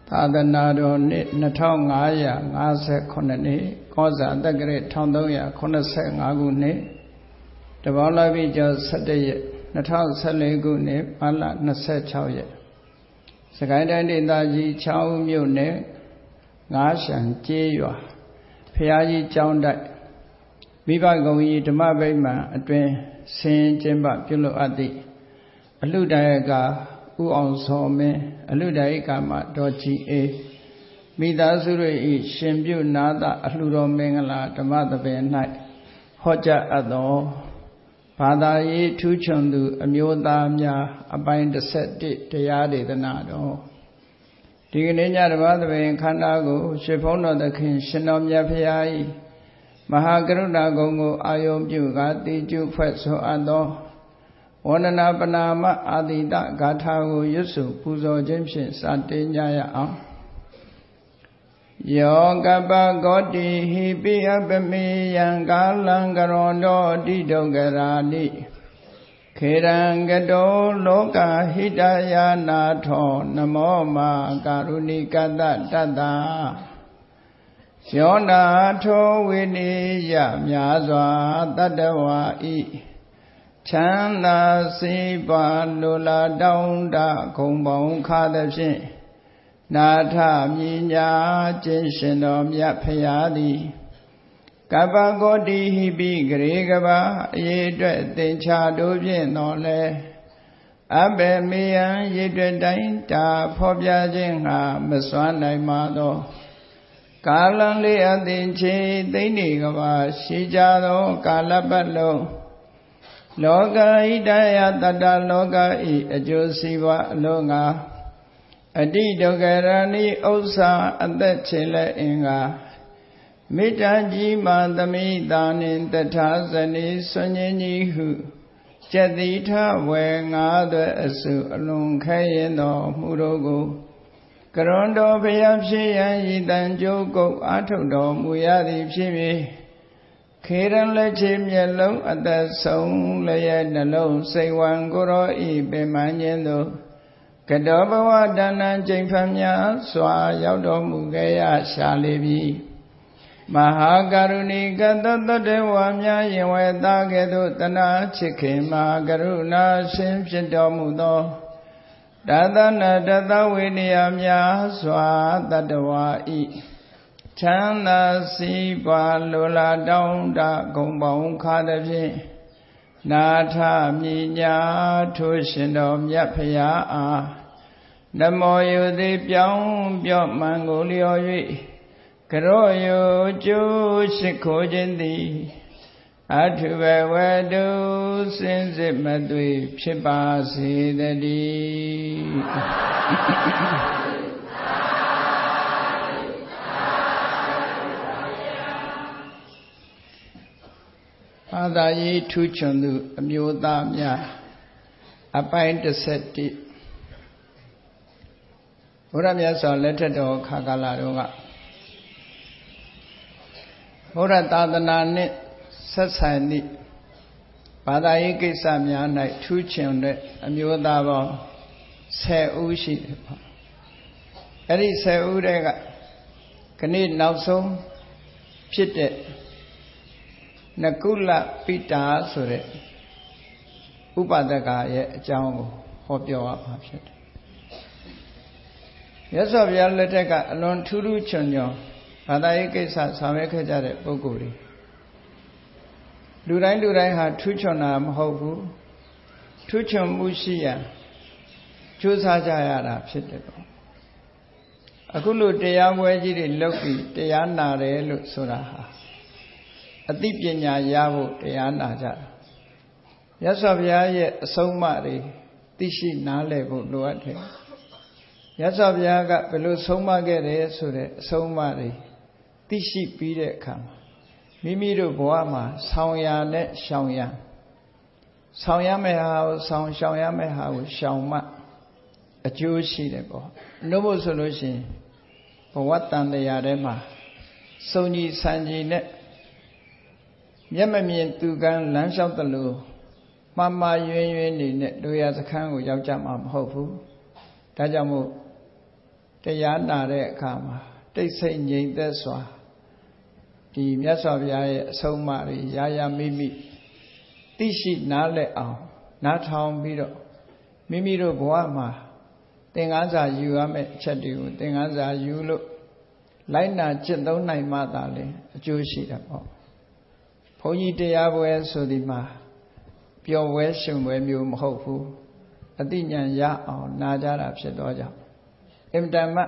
သာသနာတော်နှစ်2559နှစ်ကောဇာတက္ကရာ1385ခုနှစ်တဘောလပိကျော်17ရက်2014ခုနှစ်မလ26ရက်စကိုင်းတိုင်းဒေသကြီးချောင်းဦးမြို့နယ်ငါးရှံကျေးရွာဖျားကြီးကျောင်းတိုက်မိဘကုံကြီးဓမ္မဗိမာန်အတွင်ဆင်းကျင်းပပြုလုပ်အပ်သည့်အလှဒါယကဥအောင်စောမင်းအလှဒါယကမတော်ကြည်အေးမိသားစုတို့၏ရှင်ပြုနာသအလှတော်မင်္ဂလာဓမ္မသဘင်၌ဟောကြားအပ်သောဘာသာရေးထူးချွန်သူအမျိုးသားများအပိုင်း17တရားဒေသနာတော်ဒီကနေ့ညဓမ္မသဘင်ခန္ဓာကိုရွှေဘုန်းတော်သခင်ရှင်တော်မြတ်ဖရာ၏မဟာကရုဏာဂုဏ်ကိုအာယုံပြုကာတိကျုဖွဲ့ဆိုအပ်သောဝန္ဒနာပနာမအာတိတဂါထာကိုရွတ်ဆိုပူဇော်ခြင်းဖြင့်စတင်ကြရအောင်ယောကပဂောတိဟိပိယပမေယံကာလံကရောတောတိဒုက္ခရာနိခေရံကတောလောကဟိတယာနာထောနမောမာကာရုဏိကတတတ္တယောနာထောဝိနိယမြာစွာတတ္တဝါဤချမ်းသာစေပါလိုလားတောင်းတခုံပေါင်းခါသဖြင့်နာထမြညာခြင်းရှင်တော်မြတ်ဖရာသည်ကပ္ပဂောတိဟိပိဂရေကဘာအရေအတွက်သင်္ချာတို့ဖြင့်တော်လဲအဘေမေယံရေအတွက်တိုင်းတာဖော်ပြခြင်းငါမစွမ်းနိုင်ပါသောကာလံလေးအသင်ချေသိမ့်နေကဘာရှိကြသောကာလပတ်လုံးလောကဣတယတတ္တလောကဤအကျိုးစီးပွားအလုံးငါအတိဒုက္ခရဏိဥစ္စာအသက်ချေလက်အင်္ဂါမေတ္တာကြီးမာသမိတာနှင့်တထာဇနီဆွညင်းကြီးဟုကျက်တိထဝေငါးသွဲအစုအလွန်ခဲရင်တော်မူတို့ကိုကရွန်တော်ဘုရားဖြစ်ရန်ဤတန်ကြိုးကုတ်အာထုတ်တော်မူရသည်ဖြစ်၍ခေရန်လက်ချေမျက်လုံးအသက်ဆုံးလျက်နှလုံးစိတ်ဝံကိုရောဤပင်မခြင်းသို့ကတောဘဝတဏ္ဏကျိန်ဖန်များစွာရောက်တော်မူခဲ့ရရှာလေပြီမဟာကရုဏီကတတတ္တဝါများရင်ဝဲသားကဲ့သို့တနာချစ်ခင်မဟာကရုဏာရှင်ဖြစ်တော်မူသောတသနာတသဝိနည်းများစွာတတ္တဝါဤချမ်းသာစီးပွားလိုလားတောင်းတဂုံပေါင်းခါသဖြင့်နာထမြညာထိုးရှင်တော်မြတ်ဖရာအားနမောယုတိပြောင်းပြော့မှန်ကိုလျော်၍ကရောယုကျိုးရှိခိုးခြင်းသည်အထုဘဝတုစင်စစ်မသွေဖြစ်ပါစေတည်းဘာသာရေးထူးချွန်သူအမျိုးသားများအပိုင်း17ဘုရားမြတ်စွာလက်ထက်တော်ခါကာလတုန်းကဘုရားသာသနာနှင့်ဆက်ဆိုင်သည့်ဘာသာရေးကိစ္စများ၌ထူးချွန်တဲ့အမျိုးသားပေါင်း10ဦးရှိတယ်ပေါ့အဲ့ဒီ10ဦးတဲ့ကနေ့နောက်ဆုံးဖြစ်တဲ့နကုလပိတာဆိုတဲ့ဥပဒကရဲ့အကြောင်းကိုဟောပြောရမှာဖြစ်တယ်မြတ်စွာဘုရားလက်ထက်ကအလွန်ထူးထူးချွန်ချွန်ဘာသာရေးကိစ္စဆောင်ရွက်ခဲ့ကြတဲ့ပုဂ္ဂိုလ်တွေလူတိုင်းဟာထူးချွန်တာမဟုတ်ဘူးထူးချွန်မှုရှိရန်ကြိုးစားကြရတာဖြစ်တယ်ပေါ့အခုလိုတရားပွဲကြီးတွေလုပ်ပြီးတရားနာတယ်လို့ဆိုတာဟာအသိပညာရဖို့တရားနာကြတာမြတ်စွာဘုရားရဲ့အဆုံးအမတွေသိရှိနားလည်ဖို့လိုအပ်တယ်မြတ်စွာဘုရားကဘယ်လိုဆုံးမခဲ့တယ်ဆိုတဲ့အဆုံးအမတွေသိရှိပြီးတဲ့အခါမှာမိမိတို့ဘဝမှာဆောင်ရနဲ့ရှောင်ရဆောင်ရမယ့်ဟာကိုဆောင်ရှောင်ရမယ့်ဟာကိုရှောင်မှအကျိုးရှိတယ်ပေါ့နှုတ်ဖို့ဆိုလို့ရှိရင်ဘဝတန်တရားထဲမှာစုံကြီးဆန်ကြီးနဲ့မျက်မမြင်သူကန်းလမ်းလျှောက်သလိုမှားမှားယွင်းယွင်းနေနဲ့တို့ရစခန်းကိုရောက်ကြမှာမဟုတ်ဘူးဒါကြောင့်မို့တရားနာတဲ့အခါမှာတိတ်ဆိတ်ငြိမ်သက်စွာဒီမြတ်စွာဘုရားရဲ့အဆုံးအမတွေရာမိမိသိရှိနားလည်အောင်နားထောင်ပြီးတော့မိမိတို့ဘဝမှာသင်္ကန်းစာယူရမယ့်အချက်တွေကိုသင်္ကန်းစာယူလို့လိုက်နာကျင့်သုံးနိုင်မှသာလေအကျိုးရှိတာပေါ့ဘုန်းကြီးတရားပွဲဆိုဒီမှာပျော်ပွဲရှင်ပွဲမျိုးမဟုတ်ဘူးအသိဉာဏ်ရအောင်နာကြတာဖြစ်တော့ကြောင့်အင်တန်မှ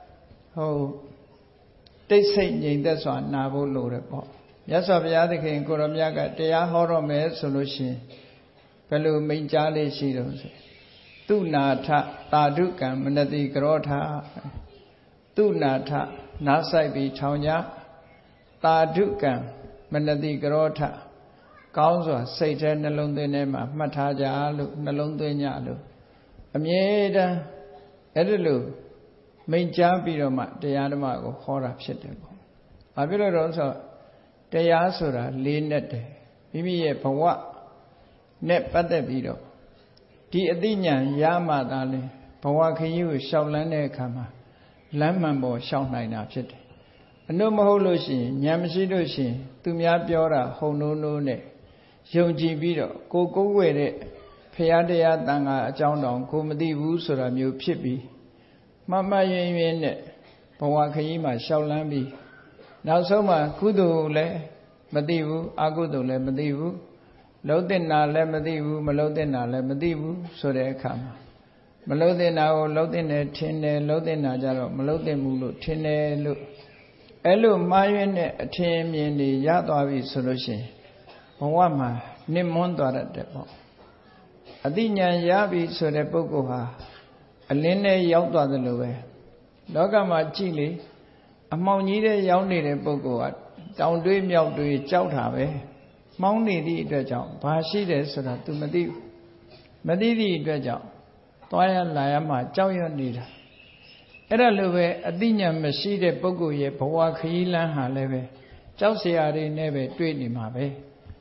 တိတ်ဆိတ်ငြိမ်သက်စွာနာဖို့လိုတယ်ပေါ့မြတ်စွာဘုရားသခင်ကိုရောမြတ်ကတရားဟောတော့မယ်ဆိုလို့ရှိရင်ဘယ်လိုမိန့်ကြားလေးရှိတော့ဆိုသူနာထတာဓုကံမနတိကရောထသူနာထနားဆိုင်ပြီးထောင်ကြတာဓုကံမနတိကရောထကောင်းစွာစိတ်ထဲနှလုံးသွင်းထဲမှာမှတ်ထားကြလို့နှလုံးသွင်းကြလို့အမြဲတမ်းအဲ့ဒီလိုမိန့်ကြားပြီးတော့မှတရားဓမ္မကိုဟောတာဖြစ်တယ်ပေါ့။ဘာဖြစ်လို့လဲဆိုတော့တရားဆိုတာလေးနဲ့တယ်မိမိရဲ့ဘဝနဲ့ပတ်သက်ပြီးတော့ဒီအသိဉာဏ်ရမှသာလဲဘဝခရီးကိုရှောက်လန်းတဲ့အခါမှာလမ်းမှန်ပေါ်ရှောက်နိုင်တာဖြစ်တယ်။အနှုတ်မဟုတ်လို့ရှိရင်ဉာဏ်မရှိလို့ရှိရင်သူများပြောတာဟုံနိုးနိုးနဲ့ယုံကြည်ပြီးတော့ကိုယ်ွယ်တဲ့ဖရာတရားတန်ခါအကြောင်းတောင်ကိုမသိဘူးဆိုတာမျိုးဖြစ်ပြီးမမယွင်ယွင်နဲ့ဘဝခရီးမှာရှောက်လန်းပြီးနောက်ဆုံးမှာကုသိုလ်လည်းမသိဘူးအကုသိုလ်လည်းမသိဘူးလုံးတင်တာလည်းမသိဘူးမလုံးတင်တာလည်းမသိဘူးဆိုတဲ့အခါမှာမလုံးတင်တာကိုလုံးတင်တယ်ထင်တယ်လုံးတင်တာကြတော့မလုံးတင်ဘူးလို့ထင်တယ်လို့အဲ့လိုမှားယွင်းတဲ့အထင်မြင်တွေရသွားပြီဆိုလို့ရှိရင်ဘဝမှာနစ်မွန်းသွားတတ်တယ်ပေါ့အသိဉာဏ်ရပြီဆိုတဲ့ပုဂ္ဂိုလ်ဟာအလင်းနဲ့ရောက်သွားတယ်လို့ပဲလောကမှာကြည့်လေအမှောင်ကြီးတဲ့ရောက်နေတဲ့ပုဂ္ဂိုလ်ကတောင်တွေးမြောက်တွေးကြောက်တာပဲမှောင်နေသည့်အတွက်ကြောင့်ဘာရှိတယ်ဆိုတာ तू မသိဘူးမသိသည့်အတွက်ကြောင့်သွားရလာရမှကြောက်ရွံ့နေတာအဲ့ဒါလိုပဲအသိဉာဏ်မရှိတဲ့ပုဂ္ဂိုလ်ရဲ့ဘဝခရီးလမ်းဟာလည်းပဲကြောက်စရာတွေနဲ့ပဲတွေ့နေမှာပဲ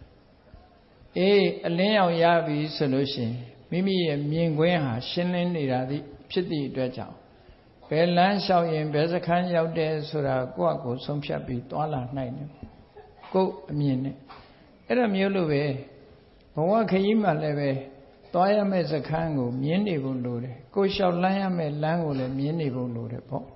အလင်းရောင်ရပြီဆိုလို့ရှိရင်မိမိရဲ့မြင်ကွင်းဟာရှင်းလင်းနေတာဖြစ်သည့်အတွက်ကြောင့်ဘယ်လမ်းလျှောက်ရင်ဘယ်စခန်းရောက်တယ်ဆိုတာကိုယ့်အကိုဆုံးဖြတ်ပြီးသွားလာနိုင်တယ်ကိုယ့်အမြင်နဲ့အဲ့ဒါမျိုးလိုပဲဘဝခရီးမှာလည်းပဲသွားရမယ့်စခန်းကိုမြင်နေဖို့လိုတယ်ကိုယ်လျှောက်လမ်းရမယ့်လမ်းကိုလည်းမြင်နေဖို့လိုတယ်ပေါ့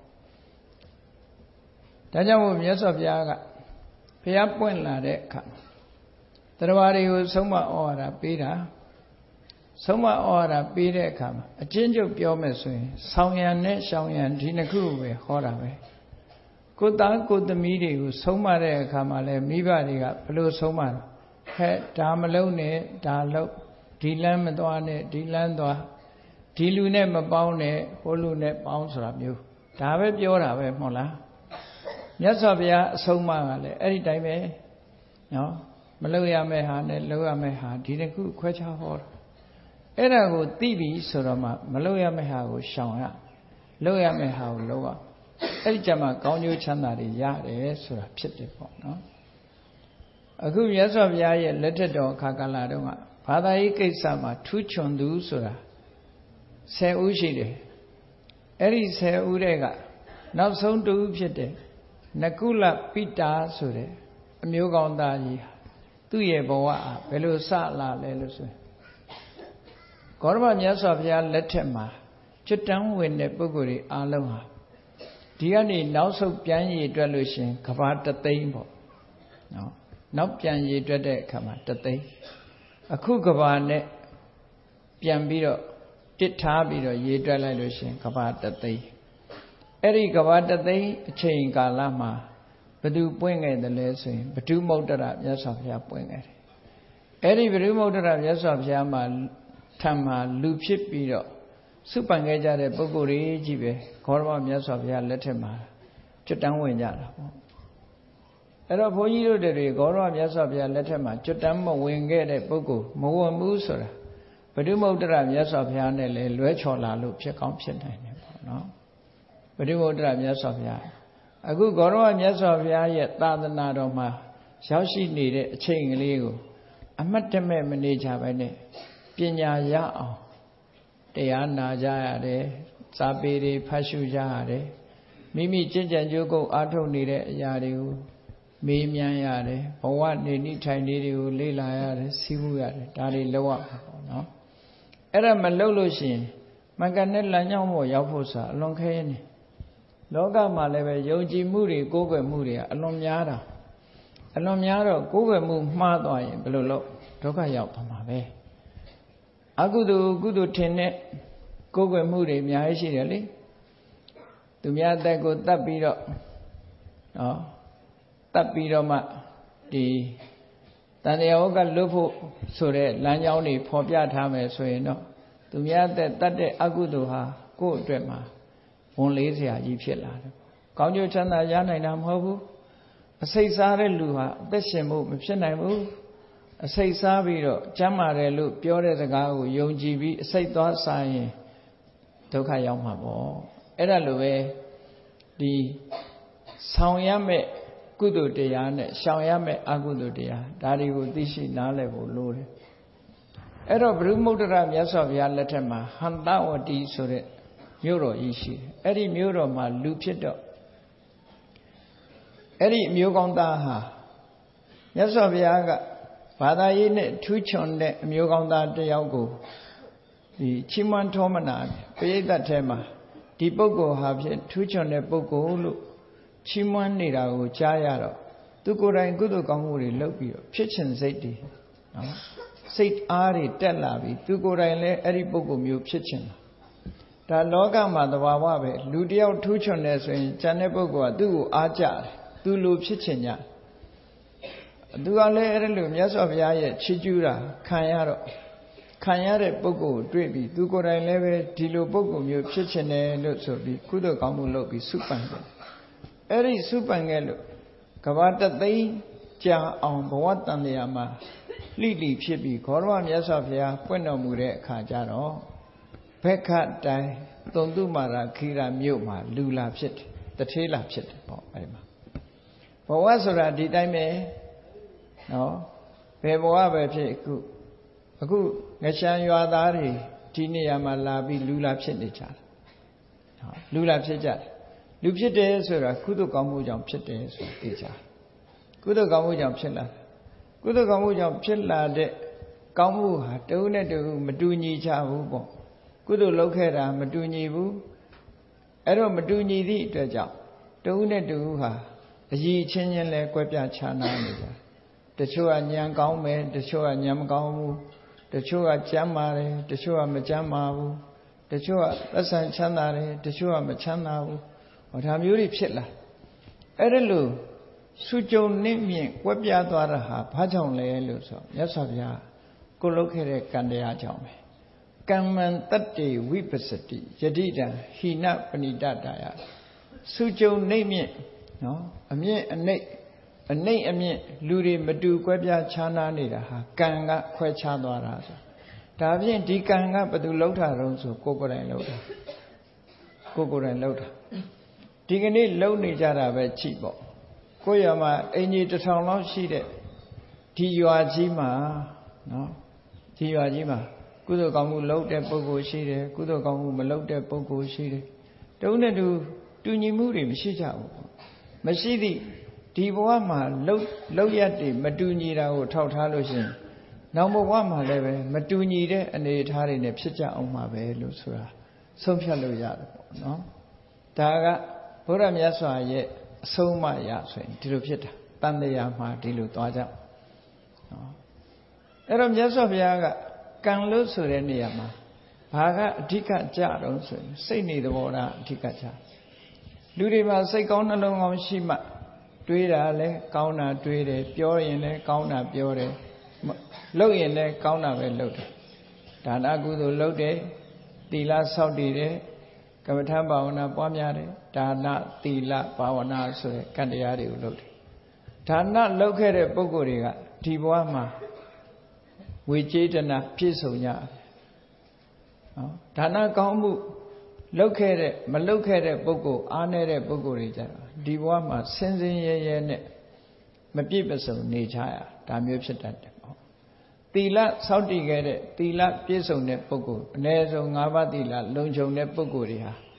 ဒါကြောင့်မို့မြတ်စွာဘုရားကဘုရားပွင့်လာတဲ့အခါတရားတွေကိုဆုံးမဩဝါဒပေးတာဆုံးမဩဝါဒပေးတဲ့အခါမှာအချင်းချုပ်ပြောမယ်ဆိုရင်ဆောင်ရံနဲ့ရှောင်ရံဒီနှစ်ခုပဲဟောတာပဲကိုသားကိုသမီးတွေကိုဆုံးမတဲ့အခါမှာလဲမိဘတွေကဘယ်လိုဆုံးမလဲဟဲ့ဒါမလုံးနဲ့ဒါလုံးဒီလမ်းမသွားနဲ့ဒီလမ်းသွားဒီလူနဲ့မပေါင်းနဲ့ဟိုလူနဲ့ပေါင်းဆိုတာမျိုးဒါပဲပြောတာပဲမဟုတ်လားမြတ်စွာဘုရားအဆုံးအမကလည်းအဲ့ဒီတိုင်းပဲနော်မလုပ်ရမယ့်ဟာနဲ့လုပ်ရမယ့်ဟာဒီတစ်ခုခွဲခြားဟောတာအဲ့ဒါကိုသိပြီဆိုတော့မှမလုပ်ရမယ့်ဟာကိုရှောင်ရလုပ်ရမယ့်ဟာကိုလုပ်ရအဲ့ဒီကြမှာကောင်းကျိုးချမ်းသာတွေရတယ်ဆိုတာဖြစ်တယ်ပေါ့နော်အခုမြတ်စွာဘုရားရဲ့လက်ထက်တော်အခါကာလတုန်းကဘာသာရေးကိစ္စမှာထူးချွန်သူဆိုတာ10ဦးရှိတယ်အဲ့ဒီ10ဦးတဲ့ကနောက်ဆုံးတူဖြစ်တဲ့နကုလပိတာဆိုတဲ့အမျိုးကောင်းသားကြီးသူ့ရဲ့ဘဝဘယ်လိုစလာလဲလို့ဆိုရင်ဂေါရမမြတ်စွာဘုရားလက်ထက်မှာကျွတ်တန်းဝင်တဲ့ပုဂ္ဂိုလ်တွေအားလုံးဟာဒီကနေနောက်ဆုတ်ပြန်ရည်အတွက်လို့ရှင်ကဘာတသိန်းပေါ့နော်နောက်ပြန်ရည်အတွက်တဲ့အခါမှာတသိန်းအခုကဘာနဲ့ပြန်ပြီးတော့တစ်ထားပြီးတော့ရည်အတွက်လိုက်လို့ရှင်ကဘာတသိန်းအဲ့ဒီကဘာတသိန်းအချိန်ကာလမှာဘသူပွင့်ခဲ့တယ်လဲဆိုရင်ဘဒုမௌတ္တရမြတ်စွာဘုရားပွင့်ခဲ့တယ်အဲ့ဒီဘဒုမௌတ္တရမြတ်စွာဘုရားမှာထံမှာလူဖြစ်ပြီးတော့စုပန်ခဲ့ကြတဲ့ပုဂ္ဂိုလ်တွေကြီးပဲဂေါရမမြတ်စွာဘုရားလက်ထက်မှာကျွတ်တန်းဝင်ကြတာပေါ့အဲ့တော့ဘုန်းကြီးတို့တွေဂေါရမမြတ်စွာဘုရားလက်ထက်မှာကျွတ်တန်းမဝင်ခဲ့တဲ့ပုဂ္ဂိုလ်မဝင်ဘူးဆိုတာဘဒုမௌတ္တရမြတ်စွာဘုရားနဲ့လည်းလွဲချော်လာလို့ဖြစ်ကောင်းဖြစ်နိုင်တယ်ပေါ့နော်ဘဒုမௌတ္တရမြတ်စွာဘုရားအခုဂေါရမမြတ်စွာဘုရားရဲ့သာသနာတော်မှာရောက်ရှိနေတဲ့အချိန်ကလေးကိုအမှတ်တမဲ့မနေကြပဲနဲ့ပညာရအောင်တရားနာကြရတယ်စာပေတွေဖတ်ရှုကြရတယ်မိမိကျင့်ကြံကြိုးကုပ်အားထုတ်နေတဲ့အရာတွေကိုမေးမြန်းရတယ်ဘဝနေနိထိုင်နေတွေကိုလေ့လာရတယ်စီးပူးရတယ်ဒါတွေလောက်ရမှာပေါ့နော်အဲ့ဒါမလုပ်လို့ရှိရင်မကနဲ့လမ်းကြောင်းပေါ်ရောက်ဖို့ဆိုတာအလွန်ခဲရနေလောကမှာလည်းပဲယုံကြည်မှုတွေကိုးကွယ်မှုတွေကအလွန်များတာအလွန်များတော့ကိုးကွယ်မှုမှားသွားရင်ဘယ်လိုလုပ်ဒုက္ခရောက်သွားမှာပဲအကုသိုလ်ကုသိုလ်ထင်တဲ့ကိုးကွယ်မှုတွေအများကြီးရှိတယ်လေသူများအသက်ကိုတတ်ပြီးတော့နော်တတ်ပြီးတော့မှဒီတန်တရားဝကလွတ်ဖို့ဆိုတဲ့လမ်းကြောင်းတွေဖော်ပြထားမယ်ဆိုရင်တော့သူများအသက်တတ်တဲ့အကုသိုလ်ဟာကိုယ့်အတွက်မှာဝန်လေးစရာကြီးဖြစ်လာတယ်။ကောင်းကျိုးချမ်းသာရနိုင်တာမဟုတ်ဘူး။အစိတ်စားတဲ့လူဟာအသက်ရှင်ဖို့မဖြစ်နိုင်ဘူး။အစိတ်စားပြီးတော့ကျမ်းမာတယ်လို့ပြောတဲ့စကားကိုယုံကြည်ပြီးအစိတ်သွားစားရင်ဒုက္ခရောက်မှာပေါ့။အဲ့ဒါလိုပဲဒီဆောင်ရမဲ့ကုသိုလ်တရားနဲ့ရှောင်ရမဲ့အကုသိုလ်တရားဒါတွေကိုသိရှိနားလည်ဖို့လိုတယ်အဲ့တော့ဘုရုမုဒ္ဒရာမြတ်စွာဘုရားလက်ထက်မှာဟန္တဝတီဆိုတဲ့မြို့တော်ကြီးရှိတယ်အဲ့ဒီမြို့တော်မှာလူဖြစ်တော့အဲ့ဒီအမျိုးကောင်းသားဟာမြတ်စွာဘုရားကဘာသာရေးနဲ့ထူးချွန်တဲ့အမျိုးကောင်းသားတစ်ယောက်ကိုဒီချီးမွမ်းထောမနာပရိသတ်ထဲမှာဒီပုဂ္ဂိုလ်ဟာဖြင့်ထူးချွန်တဲ့ပုဂ္ဂိုလ်လို့ချီးမွမ်းနေတာကိုကြားရတော့သူကိုယ်တိုင်ကုသိုလ်ကောင်းမှုတွေလုပ်ပြီးတော့ဖြစ်ချင်စိတ်တွေနော်စိတ်အားတွေတက်လာပြီးသူကိုယ်တိုင်လည်းအဲ့ဒီပုဂ္ဂိုလ်မျိုးဖြစ်ချင်တာဒါလောကမှာသဘာဝပဲလူတယောက်ထူးချွန်တယ်ဆိုရင်ကျန်တဲ့ပုဂ္ဂိုလ်ကသူ့ကိုအားကြတယ်သူလိုဖြစ်ချင်ကြသူကလည်းအဲ့လိုမြတ်စွာဘုရားရဲ့ချီးကျူးတာခံရတော့ခံရတဲ့ပုဂ္ဂိုလ်ကိုတွေ့ပြီးသူကိုယ်တိုင်လည်းပဲဒီလိုပုဂ္ဂိုလ်မျိုးဖြစ်ချင်တယ်လို့ဆိုပြီးကုသိုလ်ကောင်းမှုလုပ်ပြီးစုပန်တယ်အဲ့ဒီစုပန်ခဲ့လို့ကဘာတသိန်းကြာအောင်ဘဝတန်တရားမှာလှိလိဖြစ်ပြီးဂေါရမမြတ်စွာဘုရားပွင့်တော်မူတဲ့အခါကျတော့ဘက္ခတိုင်သုံတုမာရခိရမြို့မှာလူလာဖြစ်တယ်တထေးလာဖြစ်တယ်ပေါ့အဲ့ဒီမှာဘဝဆိုတာဒီတိုင်းပဲနော်ဘယ်ဘဝပဲဖြစ်အခုငရှမ်းရွာသားတွေဒီနေရာမှာလာပြီးလူလာဖြစ်နေကြတယ်ဟုတ်လူလာဖြစ်ကြတယ်လူဖြစ်တယ်ဆိုတာကုသိုလ်ကောင်းမှုကြောင့်ဖြစ်တယ်ဆိုတာသိကြကုသိုလ်ကောင်းမှုကြောင့်ဖြစ်လာကုသိုလ်ကောင်းမှုကြောင့်ဖြစ်လာတဲ့ကောင်းမှုဟာတဦးနဲ့တဦးမတူညီကြဘူးပေါ့ကုသိုလ်လုပ်ခဲ့တာမတူညီဘူးအဲ့တော့မတူညီသည့်အတွက်ကြောင့်တဦးနဲ့တဦးဟာအည်ချင်းချင်းလဲကွဲပြားခြားနားနေကြတချို့ကဉာဏ်ကောင်းမယ်တချို့ကဉာဏ်မကောင်းဘူးတချို့ကကျမ်းမာတယ်တချို့ကမကျမ်းမာဘူးတချို့ကသက်ဆံချမ်းသာတယ်တချို့ကမချမ်းသာဘူးဒါမျိုးတွေဖြစ်လာအဲ့ဒါလို့စုကြုံနှင့်မြင့်ကွက်ပြားသွားတာဟာဘာကြောင့်လဲလို့ဆိုမြတ်စွာဘုရားကိုလုပ်ခဲ့တဲ့ကံတရားကြောင့်ပဲကမ္မံတတ္တေဝိပစ္စတိယတိတံဟိနပဏိတတယစုကြုံနှင့်မြင့်နော်အမြင့်အနှိမ့်အမြင့်လူတွေမတူကွဲပြားခြားနားနေတာဟာကံကခွဲခြားသွားတာဆိုဒါဖြင့်ဒီကံကဘယ်သူလှုပ်တာတုံးဆိုကိုယ်တိုင်လှုပ်တာကိုယ်တိုင်လှုပ်တာဒီကနေ့လှုပ်နေကြတာပဲကြည့်ပေါ့ကိုယ့်ရွာမှာအင်ကြီး1000လောက်ရှိတဲ့ဒီရွာကြီးမှာနော်ဒီရွာကြီးမှာကုသိုလ်ကောင်းမှုလုပ်တဲ့ပုဂ္ဂိုလ်ရှိတယ်ကုသိုလ်ကောင်းမှုမလုပ်တဲ့ပုဂ္ဂိုလ်ရှိတယ်တုံးနဲ့တူညီမှုတွေမရှိကြဘူးမရှိသည့်ဒီဘဝမှာလှုပ်ရက်တွေမတူညီတာကိုထောက်ထားလို့ရှိရင်နောက်ဘဝမှာလည်းပဲမတူညီတဲ့အနေအထားတွေနဲ့ဖြစ်ကြအောင်မှာပဲလို့ဆိုတာဆုံးဖြတ်လို့ရတယ်ပေါ့နော်ဒါကဘုရားမြတ်စွာရဲ့အဆုံးအမရဆိုရင်ဒီလိုဖြစ်တာတန်တရားမှာဒီလိုသွားကြနော်အဲ့တော့မြတ်စွာဘုရားကကံလို့ဆိုတဲ့နေရာမှာဘာကအဓိကကြတော့ဆိုရင်စိတ်နေသဘောထားအဓိကကြလူတွေမှာစိတ်ကောင်းနှလုံးကောင်းရှိမှတွေးတာလဲကောင်းတာတွေးတယ်ပြောရင်လဲကောင်းတာပြောတယ်လုပ်ရင်လဲကောင်းတာပဲလုပ်တယ်ဒါနကုသိုလ်လုပ်တယ်သီလဆောက်တည်တယ်ကမ္မထဘာဝနာပွားများတယ်ဒါနသီလဘာဝနာဆိုတဲ့ကံတရားတွေကိုလုပ်တယ်ဒါနလုပ်ခဲ့တဲ့ပုဂ္ဂိုလ်တွေကဒီဘဝမှာဝေကျေတနာပြည့်စုံကြနော်ဒါနကောင်းမှုလုပ်ခဲ့တဲ့မလုပ်ခဲ့တဲ့ပုဂ္ဂိုလ်အားနည်းတဲ့ပုဂ္ဂိုလ်တွေကြတော့ဒီဘဝမှာဆင်းဆင်းရဲရဲနဲ့မပြည့်စုံနေကြရဒါမျိုးဖြစ်တတ်တယ်ပေါ့သီလစောင့်တည်ခဲ့တဲ့သီလပြည့်စုံတဲ့ပုဂ္ဂိုလ်အနည်းဆုံး5ပါးသီလလုံခြုံတဲ့ပုဂ္ဂိုလ်တွေဟာ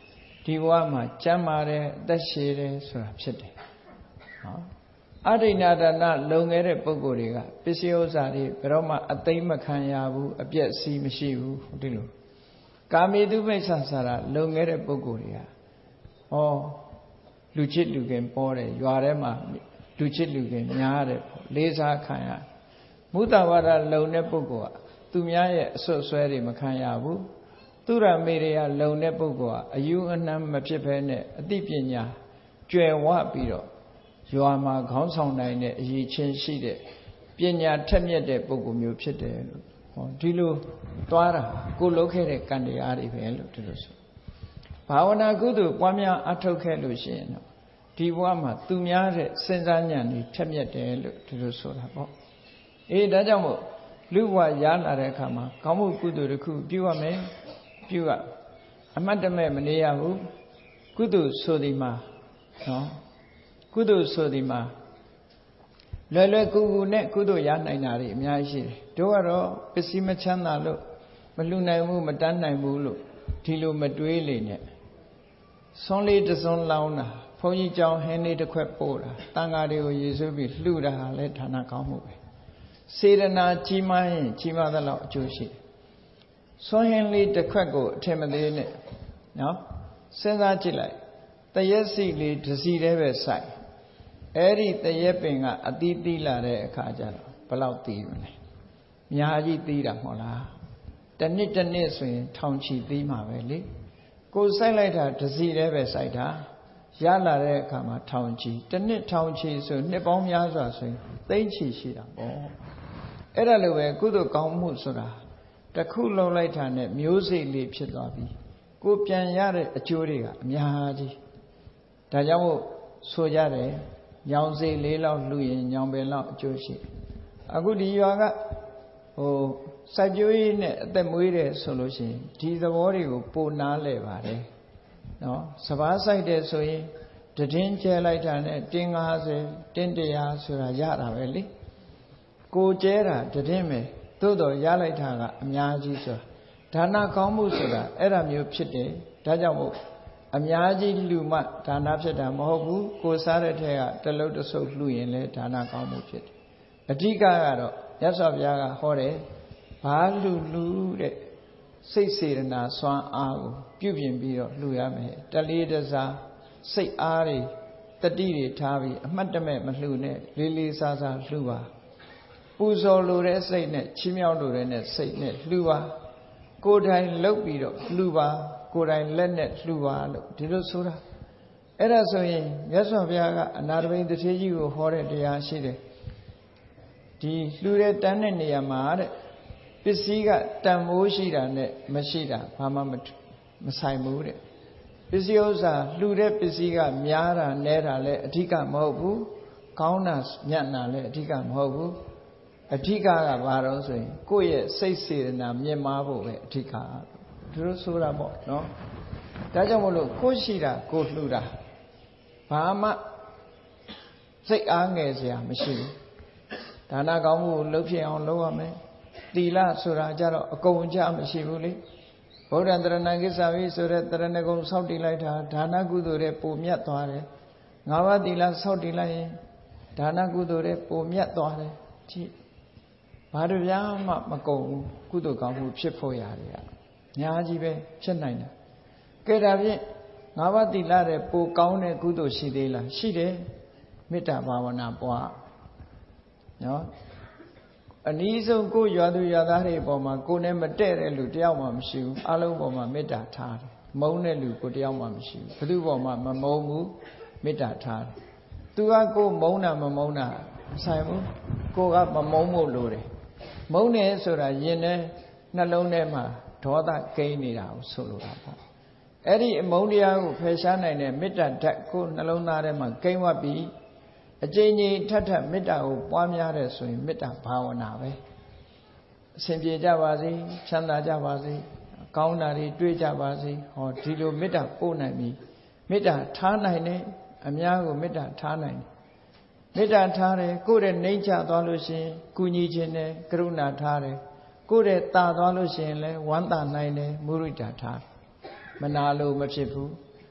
ဒီဘဝမှာကျမ်းမာတယ်အသက်ရှည်တယ်ဆိုတာဖြစ်တယ်နော်အဋိဏဒါနလုံခဲ့တဲ့ပုဂ္ဂိုလ်တွေကပစ္စည်းဥစ္စာတွေဘယ်တော့မှအသိမခံရဘူးအပြည့်အစည်းမရှိဘူးဒီလိုကာမေတုမိစ္ဆာစာရလုံခဲ့တဲ့ပုဂ္ဂိုလ်တွေကဟောလူချစ်လူခင်ပေါ်တယ်ရွာထဲမှာလူချစ်လူခင်များတယ်လေးစားခံရမုဒ္ဒဝါဒလုံတဲ့ပုဂ္ဂိုလ်ကသူများရဲ့အဆွတ်ဆွဲတွေမခံရဘူးသူရမေတွေကလုံတဲ့ပုဂ္ဂိုလ်ကအယူအနှံမဖြစ်ဘဲနဲ့အသိပညာကျွယ်ဝပြီးတော့ရွာမှာခေါင်းဆောင်နိုင်တဲ့အရေးချင်းရှိတဲ့ပညာထက်မြက်တဲ့ပုဂ္ဂိုလ်မျိုးဖြစ်တယ်လို့ဟောဒီလိုသွားတာကိုလုပ်ခဲ့တဲ့ကံတရားတွေပဲလို့ဒီလိုဆိုဘာဝနာကုသိုလ်ပွားများအထောက်ခဲ့လို့ရှိရင်တော့ဒီဘဝမှာသူများတဲ့စဉ်းစားဉာဏ်တွေထက်မြက်တယ်လို့ဒီလိုဆိုတာပေါ့ဒါကြောင့်မို့လူဘဝရလာတဲ့အခါမှာကောင်းမှုကုသိုလ်တစ်ခုပြုရမယ်ပြုရအမတ်တမဲ့မနေရဘူးကုသိုလ်ဆိုဒီမှာနော်ကုသိုလ်ဆိုဒီမှာလွယ်လွယ်ကူကူနဲ့ကုသိုလ်ရနိုင်တာတွေအများကြီးရှိတယ်တို့ကတော့ပစ္စည်းမချမ်းသာလို့မလှူနိုင်ဘူးမတန်းနိုင်ဘူးလို့ဒီလိုမတွေးလေနဲ့ဆွန်းလေးတစ်စွန်းလောင်းတာဘုန်းကြီးကျောင်းဟင်းလေးတစ်ခွက်ပို့တာတန်ဃာတွေကိုရည်စွဲပြီးလှူတာဟာလည်းဌာနကောင်းမှုပဲစေတနာကြီးမားရင်ကြီးမားသလောက်အကျိုးရှိတယ်ဆွန်းဟင်းလေးတစ်ခွက်ကိုအထင်မသေးနဲ့နော်စဉ်းစားကြည့်လိုက်တရက်စီလေးတစ်စီတည်းပဲစိုက်အဲ့ဒီတရက်ပင်ကအသီးသီးလာတဲ့အခါကျတော့ဘယ်လောက်သီးမလဲအများကြီးသီးတာမဟုတ်လားတစ်နှစ်ဆိုရင်ထောင်ချီသီးမှာပဲလေကိုစိုက်လိုက်တာတစ်စီတည်းပဲစိုက်တာရလာတဲ့အခါမှာထောင်ချီတစ်နှစ်ထောင်ချီဆိုနှစ်ပေါင်းများစွာဆိုရင်သိန်းချီရှိတာပေါ့အဲ့ဒါလိုပဲကုသိုလ်ကောင်းမှုဆိုတာတစ်ခုလုံးလိုက်တာနဲ့မျိုးစိတ်လေးဖြစ်သွားပြီကိုပြန်ရတဲ့အကျိုးတွေကအများကြီးဒါကြောင့်မို့ဆိုကြတယ်ညောင်စေလေးလောက်လှူရင်ညောင်ပင်လောက်အကျိုးရှိအခုဒီရွာကစိုက်ပျိုးရေးနဲ့အသက်မွေးတယ်ဆိုလို့ရှိရင်ဒီသဘောတွေကိုပိုနားလဲပါတယ်နော်စပားစိုက်တယ်ဆိုရင်တည်င်းကျဲလိုက်တာနဲ့တင်း50တင်း100ဆိုတာရတာပဲလေကိုကျဲတာတည်င်းပဲသို့တော်ရလိုက်တာကအများကြီးဆိုတာဒါနကောင်းမှုဆိုတာအဲ့ဒါမျိုးဖြစ်တယ်ဒါကြောင့်မို့အများကြီးလှူမှဒါနဖြစ်တာမဟုတ်ဘူးကိုစားတဲ့ထက်ကတလုံးတဆုပ်လှူရင်လည်းဒါနကောင်းမှုဖြစ်တယ်အဓိကကတော့မြတ်စွာဘုရားကဟောတယ်ဘာလှူတဲ့စိတ်စေတနာစွမ်းအားကိုပြုပြင်ပြီးတော့လှူရမယ်တလေးတစားစိတ်အားတွေတတိတွေထားပြီးအမှတ်တမဲ့မလှူနဲ့လေးလေးစားစားလှူပါပူဇော်လိုတဲ့စိတ်နဲ့ချီးမြှောက်လိုတဲ့စိတ်နဲ့လှူပါကိုယ်တိုင်လှုပ်ပြီးတော့လှူပါကိုယ်တိုင်လက်နဲ့လှူပါလို့ဒီလိုဆိုတာအဲ့ဒါဆိုရင်မြတ်စွာဘုရားကအနာတပိန်တထေးကြီးကိုဟောတဲ့တရားရှိတယ်ဒီလှူတဲ့တန်းတဲ့နေရာမှာတဲ့ပစ္စည်းကတန်မိုးရှိတာနဲ့မရှိတာဘာမှမဆိုင်ဘူးတဲ့ပစ္စည်းဥစ္စာလှူတဲ့ပစ္စည်းကများတာနည်းတာလည်းအဓိကမဟုတ်ဘူးကောင်းတာမြတ်တာလည်းအဓိကမဟုတ်ဘူးအဓိကကဘာတော့ဆိုရင်ကိုယ့်ရဲ့စိတ်စေတနာမြင့်မားဖို့ပဲအဓိကသူတို့ဆိုတာပေါ့နော်ဒါကြောင့်မလို့ကိုယ်ရှိတာကိုယ်လှူတာဘာမှစိတ်အားငယ်စရာမရှိဘူးဒါနကောင်းမှုကိုလုပ်ဖြစ်အောင်လုပ်ရမယ်သီလဆိုတာကြတော့အကုန်အကျမရှိဘူးလေဗုဒ္ဓံတရဏံကိစ္ဆာဝိဆိုတဲ့တရဏဂုံဆောက်တည်လိုက်တာဒါနကုသိုလ်တွေပုံမြတ်သွားတယ်၅ပါးသီလဆောက်တည်လိုက်ရင်ဒါနကုသိုလ်တွေပုံမြတ်သွားတယ်ကြည့်ဘာတို့ပြမှမကုန်ဘူးကုသိုလ်ကောင်းမှုဖြစ်ဖို့ရတယ်အများကြီးပဲဖြစ်နိုင်တယ်ကဲဒါဖြင့်၅ပါးသီလတဲ့ပိုကောင်းတဲ့ကုသိုလ်ရှိသေးလားရှိတယ်မေတ္တာဘာဝနာပွားနော်အနည်းဆုံးကိုရွာသူရွာသားတွေအပေါ်မှာကိုနဲ့မတည့်တဲ့လူတယောက်မှမရှိဘူးအလုံးပေါ်မှာမေတ္တာထားတယ်မုန်းတဲ့လူကိုတယောက်မှမရှိဘူးဘယ်သူပေါ်မှာမမုန်းဘူးမေတ္တာထားတယ်သူကကိုမုန်းတာမမုန်းတာမဆိုင်ဘူးကိုကမမုန်းဖို့လိုတယ်မုန်းတယ်ဆိုတာရင်ထဲနှလုံးထဲမှာဒေါသကိန်းနေတာကိုဆိုလိုတာပေါ့အဲ့ဒီအမုန်းတရားကိုဖယ်ရှားနိုင်တဲ့မေတ္တာဓာတ်ကိုနှလုံးသားထဲမှာကိန်းဝတ်ပြီးအကျဉ်းချင်းထပ်ထပ်မေတ္တာကိုပွားများတယ်ဆိုရင်မေတ္တာဘာဝနာပဲအစဉ်ပြေကြပါစေချမ်းသာကြပါစေကောင်းတာတွေတွေ့ကြပါစေဟောဒီလိုမေတ္တာပို့နိုင်ပြီမေတ္တာထားနိုင်တယ်အများကိုမေတ္တာထားနိုင်တယ်မေတ္တာထားတယ်ကိုယ့်ရဲ့နှိမ့်ချသွားလို့ရှိရင်ကုညီခြင်းနဲ့ကရုဏာထားတယ်ကိုယ့်ရဲ့တာသွားလို့ရှိရင်လည်းဝမ်းသာနိုင်တယ်မုရိဒ္ဓထားတယ်မနာလို့မဖြစ်ဘူး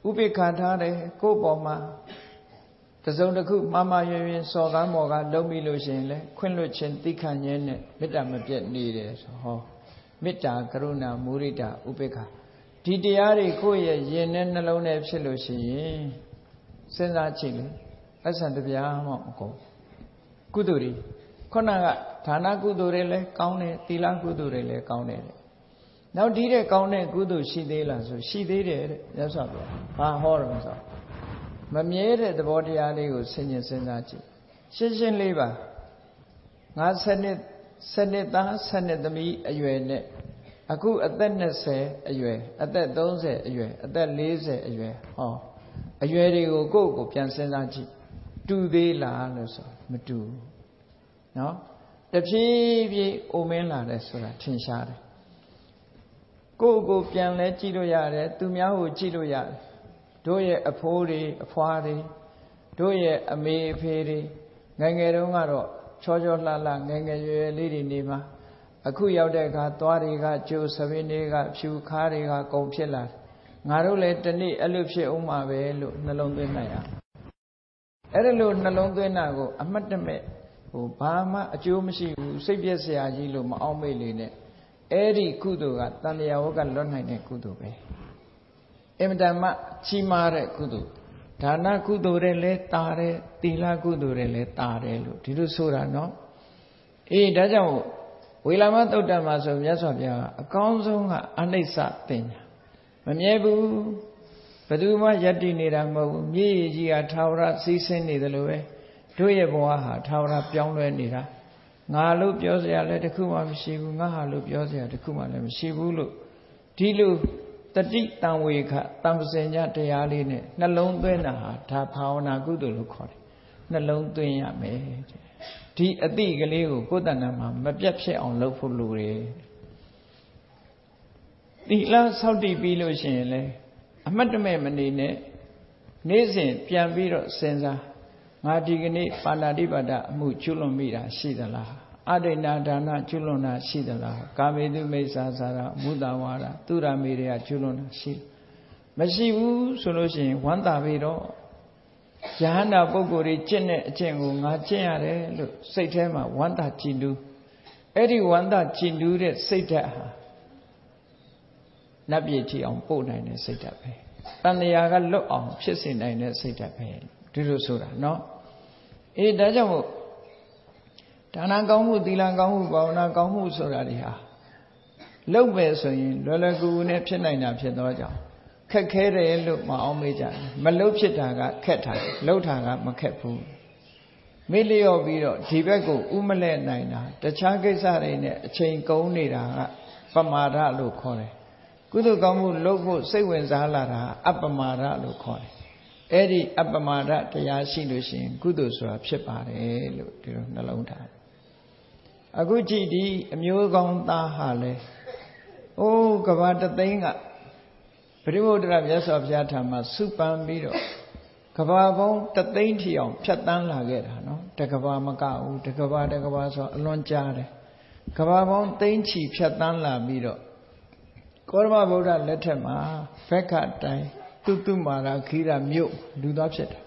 ဥပိ္ပခာထားတယ်ကိုယ့်ပေါ်မှာတစုံတစ်ခုမှားမှားယွင်းယွင်းစော်ကားမော်ကားလုံးပြီးလို့ရှိရင်လေခွင့်လွှတ်ခြင်းသိခန့်ခြင်းနဲ့မေတ္တာမပြတ်နေတယ်ဆိုဟောမေတ္တာကရုဏာမုဒိတာဥပိ္ပခာဒီတရားတွေကိုယ့်ရဲ့ရင်နဲ့နှလုံးနဲ့ဖြစ်လို့ရှိရင်စဉ်းစားကြည့်လေအဆန်တပြားမှမကုန်ကုသိုလ်တွေခုနကဒါနကုသိုလ်တွေလည်းကောင်းတယ်သီလကုသိုလ်တွေလည်းကောင်းတယ်နောက်ဒီတဲ့ကောင်းတဲ့ကုသိုလ်ရှိသေးလားဆိုရှိသေးတယ်တဲ့မြတ်စွာဘုရားဘာဟောတော့ဆိုမမြဲတဲ့သဘောတရားလေးကိုဆင်ញင်စဉ်းစားကြည့်ရှင်းရှင်းလေးပါငါ7နှစ်သား7နှစ်သမီးအရွယ်နဲ့အခုအသက်20အရွယ်အသက်30အရွယ်အသက်40အရွယ်ဟောအရွယ်တွေကိုကိုယ့်ကိုပြန်စဉ်းစားကြည့်တူသေးလားလို့ဆိုမတူနော်တဖြည်းဖြည်းအိုမင်းလာတယ်ဆိုတာထင်ရှားတယ်ကိုယ့်ကိုပြန်လဲကြည့်လို့ရတယ်သူများကိုကြည့်လို့ရတယ်တို့ရဲ့အဖိုးတွေအဖွားတွေတို့ရဲ့အမေအဖေတွေငယ်ငယ်တုန်းကတော့ချောချောလှလှငယ်ငယ်ရွယ်ရွယ်လေးတွေနေမှာအခုရောက်တဲ့အခါသွားတွေကကျိုးသပင်းတွေကဖြူခါးတွေကကုန်ဖြစ်လာတယ်ငါတို့လည်းတနေ့အဲ့လိုဖြစ်အောင်မှာပဲလို့နှလုံးသွင်းနိုင်ရအဲ့ဒါလို့နှလုံးသွင်းတာကိုအမှတ်တမဲ့ဘာမှအကျိုးမရှိဘူးစိတ်ပြည့်စရာကြီးလို့မအောင်မေ့လေနဲ့အဲ့ဒီကုသိုလ်ကတန်လျာဝကလွတ်နိုင်တဲ့ကုသိုလ်ပဲအင်မတန်မှကြီးမားတဲ့ကုသိုလ်ဒါနကုသိုလ်တွေလည်းတာတယ်သီလကုသိုလ်တွေလည်းတာတယ်လို့ဒီလိုဆိုတာနော်ဒါကြောင့်ဝေလာမသုတ်တံမှာဆိုမြတ်စွာဘုရားအကောင်းဆုံးကအနိစ္စတင်ညာမမြဲဘူးဘယ်သူမှယက်တည်နေတာမဟုတ်ဘူးမြေကြီးကထာဝရစီးဆင်းနေတယ်လို့ပဲတို့ရဲ့ဘဝဟာထာဝရပြောင်းလဲနေတာငါလို့ပြောစရာလည်းတခုမှမရှိဘူးငါဟာလို့ပြောစရာတခုမှလည်းမရှိဘူးလို့ဒီလိုတတိတံဝေခတံပစင်ညတရားလေးနဲ့နှလုံးသွင်းတာဟာဒါဘာဝနာကုသိုလ်လို့ခေါ်တယ်နှလုံးသွင်းရမယ်ဒီအတိကလေးကိုကိုယ်တဏ္ဍာမှာမပြတ်ဖြစ်အောင်လုပ်ဖို့လိုတယ်သီလဆောက်တည်ပြီးလို့ရှိရင်လေအမှတ်တမဲ့မနေနဲ့နေ့စဉ်ပြန်ပြီးတော့စဉ်းစားငါဒီကနေ့ပါဏာတိပါဒအမှုကျွလွန်မိတာရှိသလားအဒိဏဒါနကျွလွန်တာရှိသလားကာမေတုမိစ္ဆာစာရမုဒ္ဒဝါဒသူရမေတွေကကျွလွန်တာရှိမရှိဘူးဆိုလို့ရှိရင်ဝမ်းသာပြီတော့ယဟန္တာပုဂ္ဂိုလ်တွေကျင့်တဲ့အကျင့်ကိုငါကျင့်ရတယ်လို့စိတ်ထဲမှာဝမ်းသာကြည်နူးအဲ့ဒီဝမ်းသာကြည်နူးတဲ့စိတ်ဓာတ်ဟာနတ်ပြည်ထီအောင်ပို့နိုင်တဲ့စိတ်ဓာတ်ပဲတဏှာကလွတ်အောင်ဖြစ်စေနိုင်တဲ့စိတ်ဓာတ်ပဲဒီလိုဆိုတာနော်ဒါကြောင့်မို့ဒါနကောင်းမှုသီလကောင်းမှုဘာဝနာကောင်းမှုဆိုတာတွေဟာလုပ်မယ်ဆိုရင်လွယ်လွယ်ကူကူနဲ့ဖြစ်နိုင်တာဖြစ်သောကြောင့်ခက်ခဲတယ်လို့မအောင်မေ့ကြဘူးမလုပ်ဖြစ်တာကခက်တာလုပ်တာကမခက်ဘူးမေ့လျော့ပြီးတော့ဒီဘက်ကိုဥမလဲနိုင်တာတခြားကိစ္စတွေနဲ့အချိန်ကုန်နေတာကပမာဒလို့ခေါ်တယ်ကုသိုလ်ကောင်းမှုလုပ်ဖို့စိတ်ဝင်စားလာတာအပ္ပမာဒလို့ခေါ်တယ်အဲ့ဒီအပ္ပမာဒတရားရှိလို့ရှိရင်ကုသိုလ်ဆိုတာဖြစ်ပါတယ်လို့ဒီလိုနှလုံးထားအခုကြည့်ဒီအမျိုးကောင်းသားဟာလေကဘာတသိန်းကပရိဝုဒ္ဓရမြတ်စွာဘုရားထာမှာစုပန်ပြီးတော့ကဘာပေါင်းတသိန်းထီအောင်ဖြတ်တန်းလာခဲ့တာနော်တကဘာမကဘူးတကဘာဆိုအလွန်ကြားတယ်ကဘာပေါင်းသိန်းချီဖြတ်တန်းလာပြီးတော့ကောရမဗုဒ္ဓလက်ထက်မှာဘက္ခတိုင်တုမာရခိရမြို့လူသားဖြစ်တယ်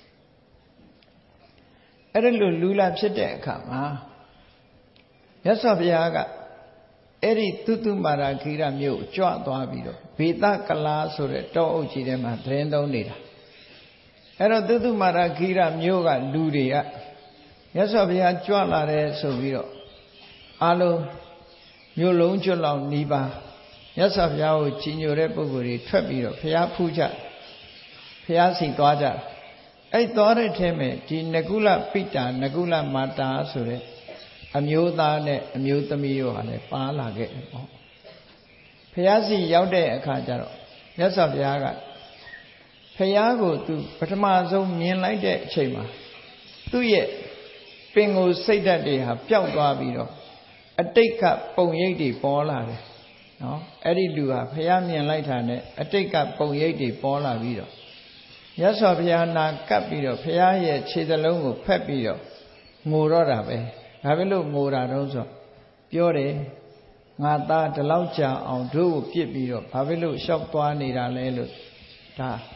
အဲ့ဒါလိုလူလာဖြစ်တဲ့အခါမှာမြတ်စွာဘုရားကအဲ့ဒီတုမာရခိရမြို့ကြွသွားပြီးတော့ဘေတကလာဆိုတဲ့တောအုပ်ကြီးထဲမှာသတင်းသုံးနေတာအဲ့တော့တုမာရခိရမြို့ကလူတွေကမြတ်စွာဘုရားကြွလာတယ်ဆိုပြီးတော့အလုံးမြို့လုံးကျွတ်လောက်နီးပါးမြတ်စွာဘုရားကိုကြီးညိုတဲ့ပုဂ္ဂိုလ်တွေထွက်ပြီးတော့ဘုရားဖူးကြဘုရားစီသွားကြအဲ့သွားတဲ့ထဲမှာဒီနကုလပိတာနကုလမာတာဆိုတဲ့အမျိုးသားနဲ့အမျိုးသမီးတို့ဟာလည်းပါလာခဲ့တယ်ပေါ့ဘုရားစီရောက်တဲ့အခါကျတော့မြတ်စွာဘုရားကဘုရားကိုသူပထမဆုံးမြင်လိုက်တဲ့အချိန်မှာသူ့ရဲ့ပင်ကိုစိတ်ဓာတ်တွေဟာပျောက်သွားပြီးတော့အတိတ်ကပုံရိပ်တွေပေါ်လာတယ်နော်အဲ့ဒီလူဟာဘုရားမြင်လိုက်တာနဲ့အတိတ်ကပုံရိပ်တွေပေါ်လာပြီးတော့မြတ်စွာဘုရားနာကပ်ပြီးတော့ဘုရားရဲ့ခြေသလုံးကိုဖက်ပြီးတော့ငိုတော့တာပဲဒါပဲလို့ငိုတာတော့ဆိုပြောတယ်ငါသားဒီလောက်ကြာအောင်တို့ကိုပြစ်ပြီးတော့ဘာဖြစ်လို့ရှောက်သွားနေတာလဲလို့ဒါ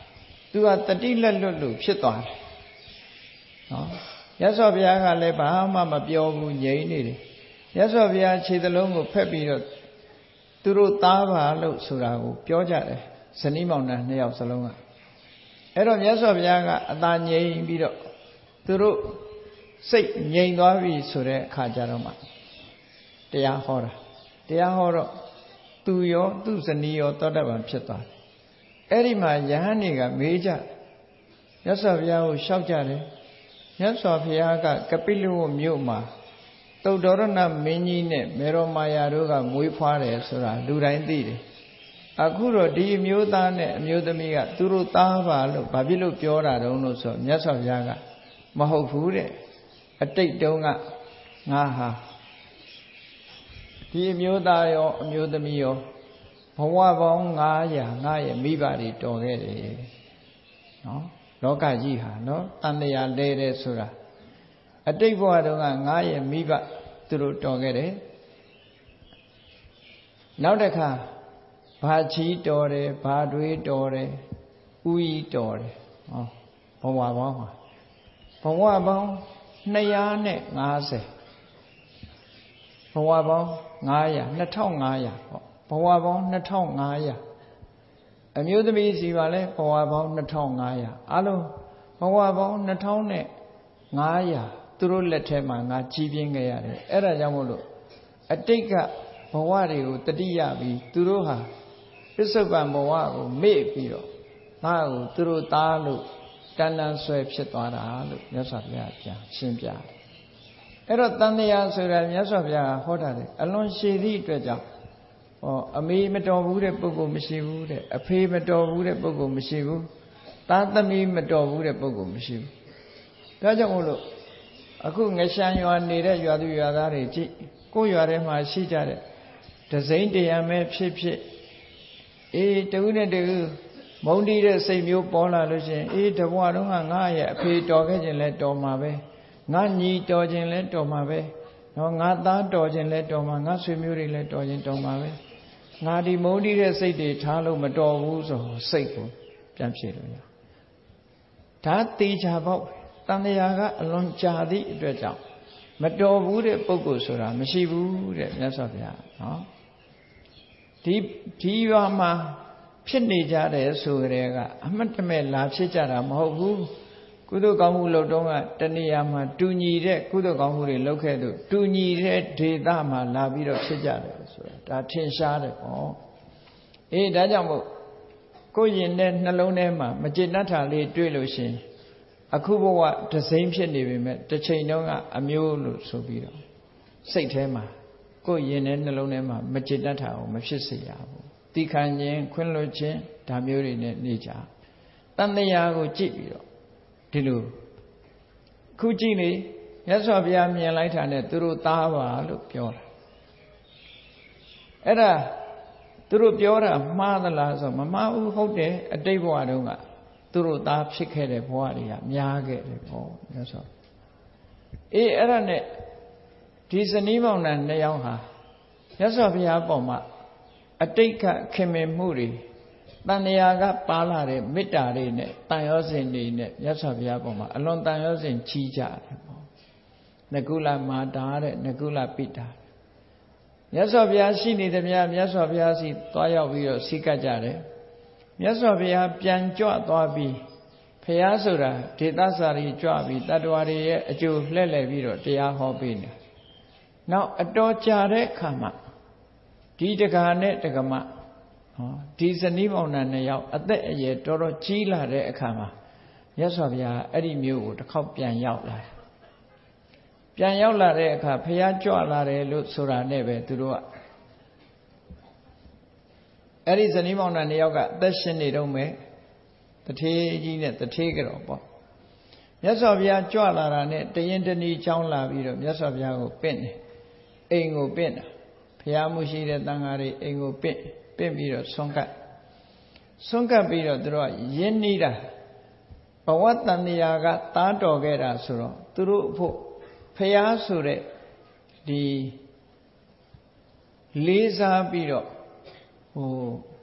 သူကတတိလက်လွတ်လို့ဖြစ်သွားတယ်နော်မြတ်စွာဘုရားကလည်းဘာမှမပြောဘူးငြိမ်နေတယ်မြတ်စွာဘုရားခြေသလုံးကိုဖက်ပြီးတော့သူတို့သားပါလို့ဆိုတာကိုပြောကြတယ်ဇနီးမောင်နှံနှစ်ယောက်စလုံးကအဲ့တော့မြတ်စွာဘုရားကအသာငြိမ်ပြီးတော့သူတို့စိတ်ငြိမ်သွားပြီဆိုတဲ့အခါကျတော့မှတရားဟောတာတရားဟောတော့သူရောသူ့ဇနီးရောသောတာပန်ဖြစ်သွားတယ်အဲ့ဒီမှာယဟန်တွေကမေးကြမြတ်စွာဘုရားကိုလျှောက်ကြတယ်မြတ်စွာဘုရားကကပိလဝတ်မြို့မှာသုဒ္ဓရဏမင်းကြီးနဲ့မေရောမာယာတို့ကမွေးဖွားတယ်ဆိုတာလူတိုင်းသိတယ်အခုတော့ဒီအမျိုးသားနဲ့အမျိုးသမီးကသူတို့သားပါလို့ဘာဖြစ်လို့ပြောတာတုံးလို့ဆိုမြတ်စွာဘုရားကမဟုတ်ဘူးတဲ့အတိတ်တုန်းကငါဟာဒီအမျိုးသားရောအမျိုးသမီးရောဘဝပေါင်း900ငါရဲ့မိဘတွေတော်ခဲ့တယ်နော်လောကကြီးဟာနော်တန်တရားလဲတယ်ဆိုတာအတိတ်ဘဝတုန်းကငါရဲ့မိဘသူတို့တော်ခဲ့တယ်နောက်တစ်ခါဘာချီတော်တယ်ဘာတွေးတော်တယ်ဥဤတော်တယ်ဟောဘဝပေါင်းမှာဘဝပေါင်း250ဘဝပေါင်း900 2500ပေါ့ဘဝပေါင်း2500အမျိုးသမီးစီပါလဲဘဝပေါင်း2500အလုံးဘဝပေါင်း2500သူတို့လက်ထဲမှာငါကြီးပြင်းခဲ့ရတယ်အဲ့ဒါကြောင့်မို့လို့အတိတ်ကဘဝတွေကိုတတိယပြီးသူတို့ဟာပစ္စုပန်ဘဝကိုမေ့ပြီးတော့ငါ့ကိုသူတို့သားလို့တဏ္ဍဆွဲဖြစ်သွားတာလို့မြတ်စွာဘုရားပြန်ရှင်းပြတယ်အဲ့တော့တန်တရားဆိုတာမြတ်စွာဘုရားဟောတာလေအလွန်ရှည်သည့်အတွက်ကြောင့်အမေမတော်ဘူးတဲ့ပုဂ္ဂိုလ်မရှိဘူးတဲ့အဖေမတော်ဘူးတဲ့ပုဂ္ဂိုလ်မရှိဘူးသားသမီးမတော်ဘူးတဲ့ပုဂ္ဂိုလ်မရှိဘူးဒါကြောင့်မို့လို့အခုငရှမ်းရွာနေတဲ့ရွာသူရွာသားတွေကြည့်ကိုယ်ရွာထဲမှာရှိကြတဲ့ဒဇိမ့်တရားမဲဖြစ်ဖြစ်တဦးနဲ့တဦးမုန်းတီးတဲ့စိတ်မျိုးပေါ်လာလို့ရှိရင်တဘွားတုန်းကငါရဲ့အဖေတော်ခဲ့ခြင်းလဲတော်မှာပဲငါညီတော်ခြင်းလဲတော်မှာပဲနော်ငါသားတော်ခြင်းလဲတော်မှာငါဆွေမျိုးတွေလဲတော်ခြင်းတော်မှာပဲငါဒီမုန်းတီးတဲ့စိတ်တွေထားလို့မတော်ဘူးဆိုစိတ်ကိုပြန်ဖြေလို့ရဒါတေချာပေါ့တန်တရားကအလွန်ကြာသည့်အတွက်ကြောင့်မတော်ဘူးတဲ့ပုဂ္ဂိုလ်ဆိုတာမရှိဘူးတဲ့မြတ်စွာဘုရားနော်ဒီရွာမှာဖြစ်နေကြတယ်ဆိုကြတဲ့ကအမှတ်တမဲ့လာဖြစ်ကြတာမဟုတ်ဘူးကုသိုလ်ကောင်းမှုလုပ်တော့ကတဏှာမှာတူညီတဲ့ကုသိုလ်ကောင်းမှုတွေလုပ်ခဲ့သူတူညီတဲ့ဒေသမှာလာပြီးတော့ဖြစ်ကြတယ်ဆိုတာဒါထင်ရှားတယ်ပေါ့ဒါကြောင့်မို့ကိုယ်ရင်တဲ့နှလုံးထဲမှာမကျေနပ်တာလေးတွေ့လို့ရှိရင်အခုဘဝဒစိမ့်ဖြစ်နေပြီမဲ့တစ်ချိန်တုန်းကအမျိုးလို့ဆိုပြီးတော့စိတ်ထဲမှာကိုယ်ရင်တဲ့နှလုံးထဲမှာမကျေနပ်တာကိုမဖြစ်စေရဘူးတိခံခြင်းခွင့်လွှတ်ခြင်းဒါမျိုးတွေနဲ့နေကြတန်တရားကိုကြည့်ပြီးတော့ဒီလိုခုကြည့်လေမြတ်စွာဘုရားမြင်လိုက်တာနဲ့သူတို့သားပါလို့ပြောတာအဲ့ဒါသူတို့ပြောတာမှားသလားဆိုမမှားဘူးဟုတ်တယ်အတိတ်ဘဝတုန်းကသူတို့သားဖြစ်ခဲ့တဲ့ဘဝတွေကများခဲ့တယ်ပေါ့မြတ်စွာအဲ့ဒါနဲ့ဒီဇနီးမောင်နှံနှစ်ယောက်ဟာမြတ်စွာဘုရားပေါ်မှာအတိတ်ကခင်မင်မှုတွေတန်ရာကပါလာတဲ့မေတ္တာတွေနဲ့တန်ရောစဉ်တွေနဲ့မြတ်စွာဘုရားပေါ်မှာအလွန်တန်ရောစဉ်ကြီးကြတယ်ပေါ့နကုလမာတာတဲ့နကုလပိတာမြတ်စွာဘုရားရှိနေသည်များမြတ်စွာဘုရားစီသွားရောက်ပြီးတော့စိတ်ကပ်ကြတယ်မြတ်စွာဘုရားပြန်ကြွသွားပြီးဘုရားဆိုတာဒေသစာရီကြွပြီးတတ္တဝါတွေရဲ့အကျိုးလှည့်လည်ပြီးတော့တရားဟောပေးနေနောက်အတော်ကြာတဲ့အခါမှာဒီတက္ကະနဲ့တက္ကမဒီဇနီးမောင်နှံနှစ်ယောက်အသက်အရွယ်တော်တော်ကြီးလာတဲ့အခါမှာမြတ်စွာဘုရားအဲ့ဒီမျိုးကိုတစ်ခေါက်ပြန်ရောက်လာတယ်ပြန်ရောက်လာတဲ့အခါဘုရားကြွလာတယ်လို့ဆိုတာနဲ့ပဲသူတို့ကအဲ့ဒီဇနီးမောင်နှံနှစ်ယောက်ကအသက်ရှင်နေတော့မယ်တထေးကြီးနဲ့တထေးကြော်ပေါ့မြတ်စွာဘုရားကြွလာတာနဲ့တရင်တဏီချောင်းလာပြီးတော့မြတ်စွာဘုရားကိုပင့်တယ်အိမ်ကိုပင့်တာဘုရားမှုရှိတဲ့တန်ဃာတွေအိမ်ကိုပင့်ပြီးတော့ဆွန့်ကပ်ပြီးတော့သူတို့ကယဉ်နေတာဘဝတန်တရားကသားတော်ခဲ့တာဆိုတော့သူတို့ဖို့ဘုရားဆိုတဲ့ဒီလေးစားပြီးတော့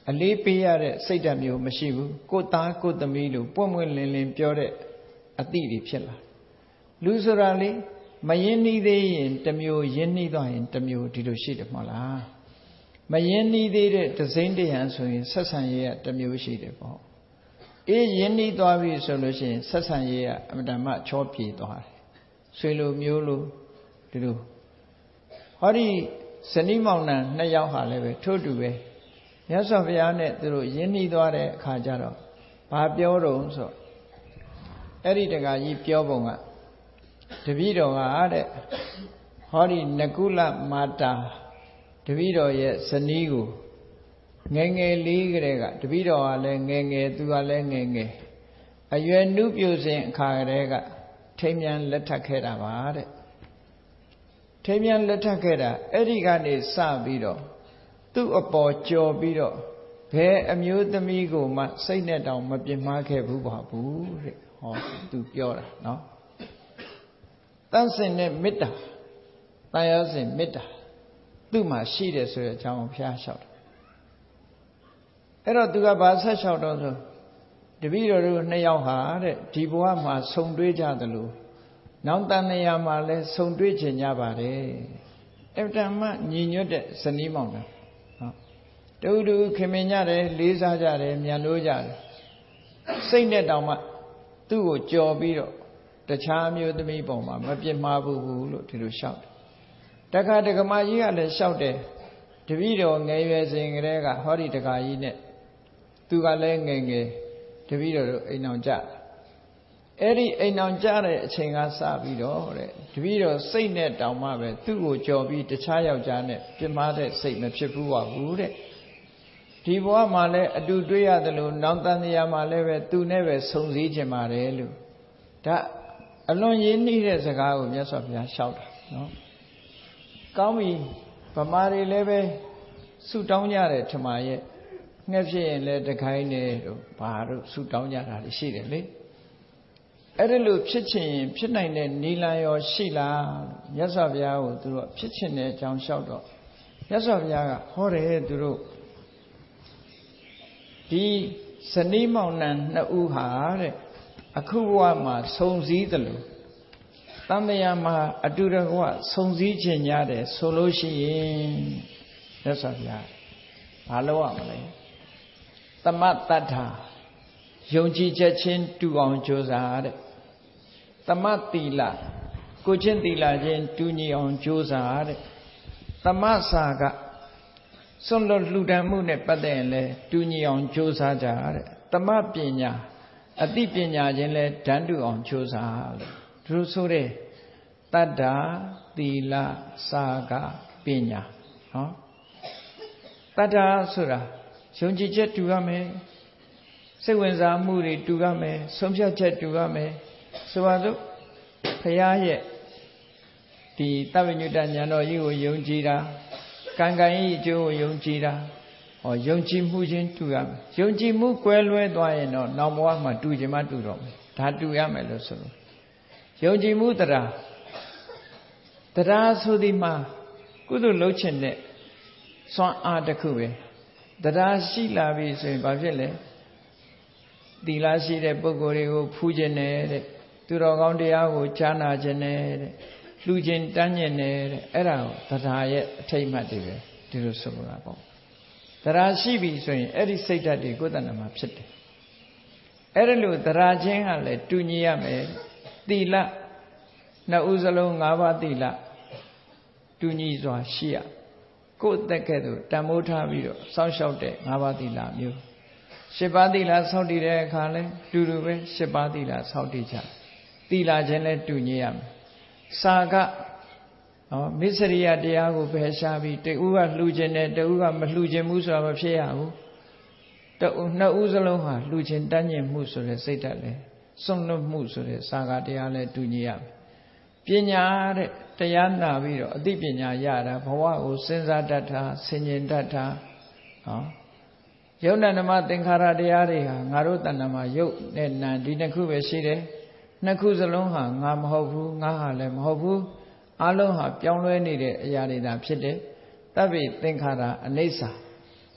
အလေးပေးရတဲ့စိတ်ဓာတ်မျိုးမရှိဘူးကိုယ်သားကိုယ်သမီးလို့ပွင့်ပွင့်လင်းလင်းပြောတဲ့အသည့်တွေဖြစ်လာလူဆိုတာလေမယဉ်နီးသေးရင်တစ်မျိုးယဉ်နီးသွားရင်တစ်မျိုးဒီလိုရှိတယ်မဟုတ်လားမယဉ်နီးသေးတဲ့တစိမ့်တရံဆိုရင်ဆက်ဆံရေးကတစ်မျိုးရှိတယ်ပေါ့အေးယဉ်နီးသွားပြီဆိုလို့ရှိရင်ဆက်ဆံရေးကအမတန်မှချောပြေသွားတယ်ဆွေလိုမျိုးလိုဒီလိုဟောဒီဇနီးမောင်နှံနှစ်ယောက်ဟာလည်းပဲထို့တူပဲမြတ်စွာဘုရားနဲ့သူတို့ယဉ်နီးသွားတဲ့အခါကျတော့ဘာပြောတော့ဆိုအဲ့ဒီတခါကြီးပြောပုံကတပည့်တော်ကတဲ့ဟောဒီနကုလမာတာတပည့်တော်ရဲ့ဇနီးကိုငယ်ငယ်လေးကလေးကတပည့်တော်ကလည်းငယ်ငယ်သူကလည်းငယ်ငယ်အရွယ်နုပြိုစဉ်အခါကလေးကထိမ်းမြန်းလက်ထပ်ခဲ့တာပါတဲ့ထိမ်းမြန်းလက်ထပ်ခဲ့တာအဲ့ဒီကနေစပြီးတော့သူ့အပေါ်ကြော်ပြီးတော့ဘယ်အမျိုးသမီးကိုမှစိတ်နဲ့တောင်မပြစ်မှားခဲ့ဘူးပါဘူးတဲ့ဟောသူပြောတာနော်တန့်စင်တဲ့မေတ္တာတရားစဉ်မေတ္တာသူ့မှာရှိတယ်ဆိုတဲ့အကြောင်းကိုဘုရားလျှောက်တယ်အဲ့တော့သူကဘာဆက်လျှောက်တော့ဆိုတပည့်တော်တို့နှစ်ယောက်ဟာတဲ့ဒီဘဝမှာဆုံတွေ့ကြသလိုနောက်တန်နေရာမှာလဲဆုံတွေ့ချင်ကြပါတယ်အတ္တမညီညွတ်တဲ့ဇနီးမောင်နှံတူတူခင်မင်ကြတယ်လေးစားကြတယ်မြန်လို့ကြတယ်စိတ်နဲ့တောင်မှသူ့ကိုကြော်ပြီးတော့တခြားမျိုးသမီးပုံမှာမပြစ်မှားဘူးလို့ဒီလိုလျှောက်တယ်တခါဒကမာကြီးကလည်းလျှောက်တယ်တပည့်တော်ငယ်ရွယ်စဉ်ကတည်းကဟောဒီတခါကြီးနဲ့သူကလည်းငယ်ငယ်တပည့်တော်တို့အိမ်အောင်ကြအဲ့ဒီအိမ်အောင်ကြတဲ့အချိန်ကစပြီးတော့တဲ့တပည့်တော်စိတ်နဲ့တောင်မှပဲသူ့ကိုကြော်ပြီးတခြားယောက်ျားနဲ့ပြစ်မှားတဲ့စိတ်မဖြစ်ဘူးပါဘူးတဲ့ဒီဘဝမှာလည်းအတူတွေ့ရတယ်လို့နောက်တန်တရားမှာလည်းပဲသူနဲ့ပဲဆုံစည်းခြင်းပါတယ်လို့ဒါအလွန်ရင်းနှီးတဲ့စကားကိုမြတ်စွာဘုရားလျှောက်တာနော်ကောင်းပြီဗမာတွေလည်းပဲဆုတောင်းကြတယ်ထမရဲ့ငှက်ဖြစ်ရင်လည်းတခိုင်းနေတို့ဘာတို့ဆုတောင်းကြတာရှိတယ်လေအဲ့ဒါလို့ဖြစ်ချင်ရင်ဖြစ်နိုင်တဲ့နိလန်ရောရှိလားမြတ်စွာဘုရားကိုသူတို့ဖြစ်ချင်တဲ့အကြောင်းလျှောက်တော့မြတ်စွာဘုရားကဟောတယ်သူတို့ဒီဇနီးမောင်နှံနှစ်ဦးဟာတဲ့အခုဘဝမှာဆုံစည်းတယ်လို့တန်တရားမှာအတူတကွဆုံစည်းခြင်းရတယ်ဆိုလို့ရှိရင်မြတ်စွာဘုရားဘာလုပ်ရမလဲသမတ္တထာယုံကြည်ချက်ချင်းတူအောင်ကြိုးစားတဲ့သမသီလကိုချင်းသီလချင်းတူညီအောင်ကြိုးစားတဲ့သမစာကစွန့်လွတ်လှူဒန်းမှုနဲ့ပတ်သက်ရင်လည်းတူညီအောင်ကြိုးစားကြတဲ့သမပညာအသိပညာချင်းလည်းဓာတ်တူအောင်ကြိုးစားလို့သူတို့ဆိုတဲ့တတ္တာသီလစာကပညာဟောတတ္တာဆိုတာယုံကြည်ချက်တူရမယ်စိတ်ဝင်စားမှုတွေတူရမယ်ဆုံးဖြတ်ချက်တူရမယ်ဆိုပါစို့ဘုရားရဲ့ဒီသဗ္ဗညုတဉာဏ်တော်ကြီးကိုယုံကြည်တာကံကံကြီးအကျိုးကိုယုံကြည်တာဟောယုံကြည်မှုချင်းတူရမယ်ယုံကြည်မှုကွဲလွဲသွားရင်တော့နောက်ဘဝမှာတူချင်မှတူတော့မယ်ဒါတူရမယ်လို့ဆိုလို့ယုံကြည်မှုတရားဆိုဒီမှာကုသိုလ်လုပ်ခြင်းနဲ့စွမ်းအားတစ်ခုပဲတရားရှိလာပြီဆိုရင်ဘာဖြစ်လဲသီလရှိတဲ့ပုဂ္ဂိုလ်တွေကိုဖူးခြင်းနဲ့တဲ့သူတော်ကောင်းတရားကိုကြားနာခြင်းနဲ့တဲ့လှူခြင်းတန်းခြင်းနဲ့တဲ့အဲ့ဒါကိုတရားရဲ့အထိတ်မှတ်တွေပဲဒီလိုဆိုလိုတာပေါ့တရားရှိပြီဆိုရင်အဲ့ဒီစိတ်ဓာတ်တွေကိုယ်တဏ္ဍာမှာဖြစ်တယ်အဲ့ဒါလို့တရားချင်းကလည်းတူညီရမယ်သီလနှစ်ဦးစလုံး၅ပါးသီလတူညီစွာရှိရကိုယ်တက်ကဲ့သို့တန်မိုးထားပြီးတော့စောင့်ရှောက်တဲ့၅ပါးသီလမျိုး၈ပါးသီလစောင့်တည်တဲ့အခါလဲတူတူပဲ၈ပါးသီလစောင့်တည်ကြသီလချင်းလဲတူညီရမယ်စာကမစ္စရိယတရားကိုဖယ်ရှားပြီးတဦးကလှူခြင်းနဲ့တဦးကမလှူခြင်းမှုဆိုတာမဖြစ်ရဘူးနှစ်ဦးစလုံးဟာလှူခြင်းတန်းကျင်မှုဆိုတဲ့စိတ်ဓာတ်လဲစွန့်လွတ်မှုဆိုတဲ့စာကတရားလဲတူညီရမယ်ပညာတဲ့တရားနာပြီးတော့အသိပညာရတာဘဝကိုစဉ်းစားတတ်တာဆင်ခြင်တတ်တာယုတ်ဓမ္မသင်္ခါရတရားတွေဟာငါတို့တဏ္ဍာမှာယုတ်နဲ့နာဒီနှစ်ခုပဲရှိတယ်နှစ်ခုစလုံးဟာငါမဟုတ်ဘူးငါဟာလည်းမဟုတ်ဘူးအလုံးဟာပြောင်းလဲနေတဲ့အရာတွေသာဖြစ်တယ်တပ္ပိသင်္ခါရအနိစ္စ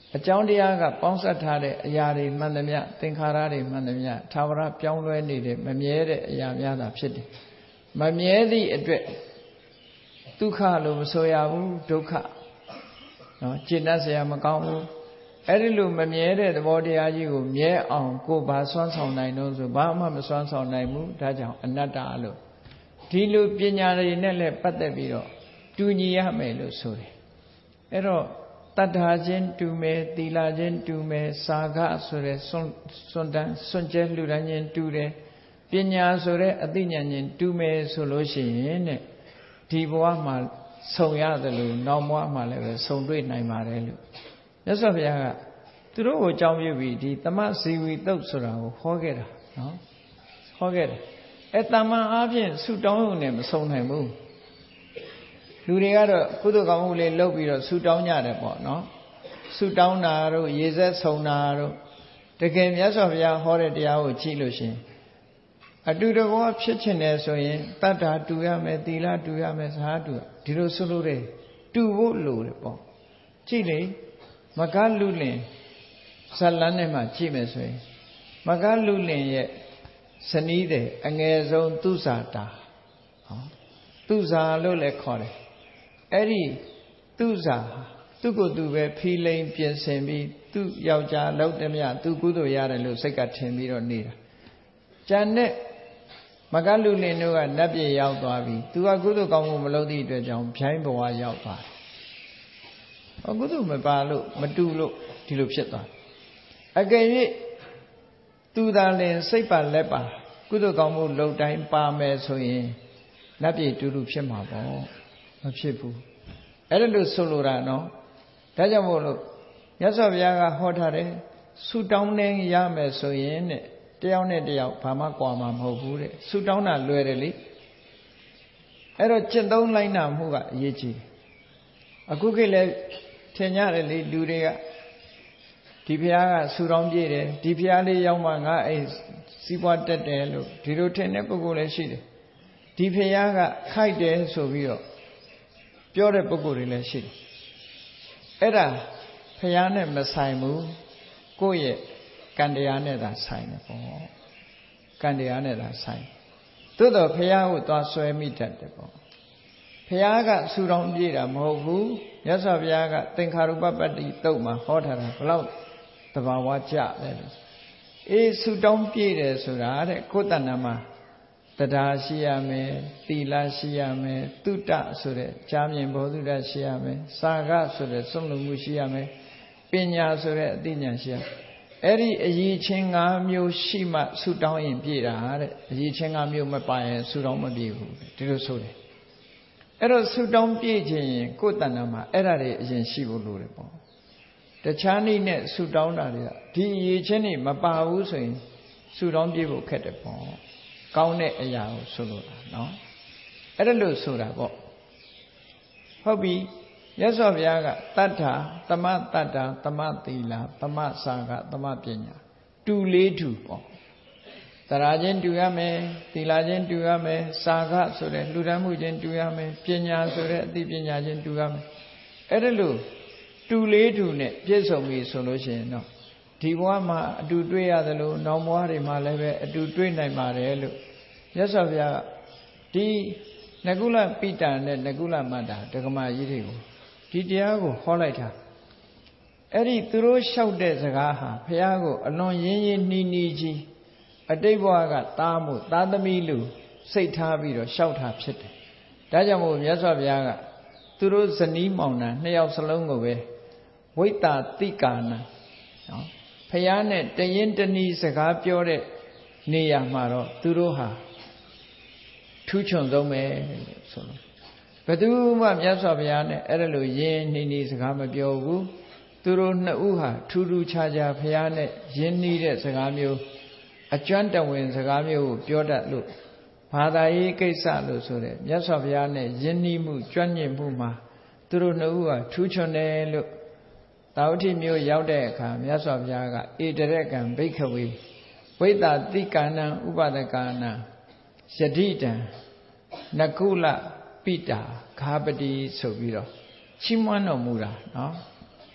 အကြောင်းတရားကပေါင်းစပ်ထားတဲ့အရာတွေမှန်သမျှသင်္ခါရတွေမှန်သမျှသာဝရပြောင်းလဲနေတဲ့မမြဲတဲ့အရာများသာဖြစ်တယ်မမြဲသည့်အတွက်ဒုက္ခလို့မဆိုရဘူးဒုက္ခနော်ကျင့်တတ်เสียမကောင်းဘူးအဲ့ဒီလိုမမြဲတဲ့သဘောတရားကြီးကိုမြဲအောင်ကိုယ်ဘာစွမ်းဆောင်နိုင်တော့ဆိုဘာမှမစွမ်းဆောင်နိုင်ဘူးဒါကြောင့်အနတ္တလို့ဒီလိုပညာတွေနဲ့လည်းပတ်သက်ပြီးတော့တူညီရမယ်လို့ဆိုတယ်အဲ့တော့တတ္ထာချင်းတူမယ်သီလချင်းတူမယ်စာခဆိုတဲ့စွန့်တန်းစွန့်ကြဲလှူဒန်းခြင်းတူတယ်ပညာဆိုတဲ့အသိဉာဏ်ချင်းတူမယ်ဆိုလို့ရှိရင်တဲ့ဒီဘဝမှာဆုံရတယ်လို့နောက်ဘဝမှာလည်းပဲဆုံတွေ့နိုင်ပါတယ်လို့မြတ်စွာဘုရားကသူတို့ကိုအကြောင်းပြုပြီးဒီသမဇီဝီတုတ်ဆိုတာကိုဟောခဲ့တာနော်ဟောခဲ့တယ်အဲတမန်အားဖြင့်ဆုတောင်းရုံနဲ့မဆုံနိုင်ဘူးလူတွေကတော့ကုသိုလ်ကောင်းမှုလေးလုပ်ပြီးတော့ဆုတောင်းကြတယ်ပေါ့နော်ဆုတောင်းတာတို့ရေဆက်ဆုံတာတို့တကယ်မြတ်စွာဘုရားဟောတဲ့တရားကိုကြည့်လို့ရှိရင်အတူတကောဖြစ်ချင်တယ်ဆိုရင်တတ္တာတူရမယ်သီလတူရမယ်စာတူဒီလိုဆိုလို့တယ်တူဖို့လိုတယ်ပေါ့ကြည့်လေမကလူလင်ဇလန်းထဲမှာကြည့်မယ်ဆိုရင်မကလူလင်ရဲ့ဇနီးတဲ့အငယ်ဆုံးသူဇာတာဟောသူဇာလို့လည်းခေါ်တယ်အဲ့ဒီသူဇာသူ့ကိုယ်သူပဲဖီလိန်ပြင်ဆင်ပြီးသူ့ယောက်ျားလောက်တည်းမြသူကုသိုလ်ရတယ်လို့စိတ်ကထင်ပြီးတော့နေတာကျန်တဲ့မကလူလင်တို့ကနတ်ပြည်ရောက်သွားပြီသူကကုသိုလ်ကောင်းမှုမလုပ်သည့်အတွက်ကြောင့်ဗျိုင်းဘဝရောက်သွားတယ်ကုသိုလ်မပါလို့မတူလို့ဒီလိုဖြစ်သွားအကယ်၍သူသာလင်စိတ်ပါလက်ပါကုသိုလ်ကောင်းမှုလုပ်တိုင်းပါမယ်ဆိုရင်နတ်ပြည်တူတူဖြစ်မှာပေါ့မဖြစ်ဘူးအဲ့ဒါလို့ဆိုလိုတာနော်ဒါကြောင့်မို့လို့မြတ်စွာဘုရားကဟောထားတယ်ဆုတောင်းနေရမယ်ဆိုရင်တဲ့တယောက်နဲ့တယောက်ဘာမှကွာမှာမဟုတ်ဘူးတဲ့ဆုတောင်းတာလွယ်တယ်လေအဲ့တော့ကျင့်သုံးလိုက်နာမှုကအရေးကြီးတယ်အခုခေတ်လည်းထင်ကြတယ်လေလူတွေကဒီဘုရားကဆုတောင်းပြည့်တယ်ဒီဘုရားလေးရောက်မှငါအဲ့စီးပွားတက်တယ်လို့ဒီလိုထင်တဲ့ပုဂ္ဂိုလ်လည်းရှိတယ်ဒီဘုရားကခိုက်တယ်ဆိုပြီးတော့ပြောတဲ့ပုဂ္ဂိုလ်တွေလည်းရှိတယ်အဲ့ဒါဘုရားနဲ့မဆိုင်ဘူးကိုယ့်ရဲ့ကံတရားနဲ့သာဆိုင်တယ်ပေါ့ကံတရားနဲ့သာဆိုင်သို့တော့ဘုရားကိုသွားဆွဲမိတတ်တယ်ပေါ့ဘုရားကဆူတောင်းပြည့်တာမဟုတ်ဘူးမြတ်စွာဘုရားကသင်္ခါရုပ္ပပတ္တိတုတ်မှာဟောထားတာဘလောက်သဘာဝကျလဲလို့အေးဆူတောင်းပြည့်တယ်ဆိုတာတဲ့ကိုယ်တဏ္ဍာမှာတရားရှိရမယ်သီလရှိရမယ်သုတ္တဆိုတဲ့ကြားမြင်ဘောဓုတရှိရမယ်စာကဆိုတဲ့စွန့်လွတ်မှုရှိရမယ်ပညာဆိုတဲ့အသိဉာဏ်ရှိရအဲ့ဒီအရည်ချင်း၅မျိုးရှိမှဆူတောင်းရင်ပြည့်တာတဲ့အရည်ချင်း၅မျိုးမပါရင်ဆူတောင်းမပြည့်ဘူးဒီလိုဆိုတယ်အဲ့တော့ဆူတောင်းပြည့်ခြင်းရင်ကိုယ်တဏ္ဍာမှာအဲ့ဒါတွေအရင်ရှိဖို့လိုတယ်ပေါ့တခြားနည်းနဲ့ဆူတောင်းတာတွေကဒီအရည်ချင်းတွေမပါဘူးဆိုရင်ဆူတောင်းပြည့်ဖို့ခက်တယ်ပေါ့ကောင်းတဲ့အရာကိုဆိုလိုတာနော်အဲ့ဒါလို့ဆိုတာပေါ့ဟုတ်ပြီမြတ်စွာဘုရားကတတ္ထာသမတတ္ထာသမသီလသမစာကသမပညာတူလေးတူပေါ့တရားချင်းတူရမယ်သီလချင်းတူရမယ်စာကဆိုတဲ့လှူဒန်းမှုချင်းတူရမယ်ပညာဆိုတဲ့အသိပညာချင်းတူရမယ်အဲ့ဒါလို့တူလေးတူနဲ့ပြည့်စုံပြီဆိုလို့ရှိရင်တော့ဒီဘဝမှာအတူတွေ့ရသလိုနောက်ဘဝတွေမှာလည်းပဲအတူတွေ့နိုင်ပါတယ်လို့မြတ်စွာဘုရားကဒီနကုလပိတံနဲ့နကုလမတ္တာဒကမာကြီးတွေကိုဒီတရားကိုဟောလိုက်တာအဲ့ဒီသူတို့လျှောက်တဲ့စကားဟာဘုရားကိုအလွန်ရင်းရင်းနှီးနှီးကြီးအတိတ်ဘဝကတားမှုသားသမီးလူစိတ်ထားပြီးတော့လျှောက်တာဖြစ်တယ်ဒါကြောင့်မို့မြတ်စွာဘုရားကသူတို့ဇနီးမောင်နှံနှစ်ယောက်စလုံးကိုပဲဝိတ္တာတိကာနနော်ဘုရားနဲ့တရင်တနည်းစကားပြောတဲ့နေရာမှာတော့သူတို့ဟာထူးချွန်ဆုံးပဲဆိုလို့ဘယ်သူမှမြတ်စွာဘုရားနဲ့အဲ့ဒါလိုယဉ်နှီးနှီးစကားမပြောဘူးသူတို့နှစ်ဦးဟာထူးထူးခြားခြားဘုရားနဲ့ယဉ်နှီးတဲ့စကားမျိုးအကျွမ်းတဝင်စကားမျိုးကိုပြောတတ်လို့ဘာသာရေးကိစ္စလို့ဆိုတဲ့မြတ်စွာဘုရားနဲ့ယဉ်နှီးမှုကျွမ်းကျင်မှုမှာသူတို့နှစ်ဦးဟာထူးချွန်တယ်လို့တာဝတိမျိုးရောက်တဲ့အခါမြတ်စွာဘုရားကဧတရကံဘိက္ခဝေဝိတ္တတိကာနံဥပဒကာနံယတိတံနကုလပိတာခာပတိဆိုပြီးတော့ချီးမွမ်းတော်မူတာနော်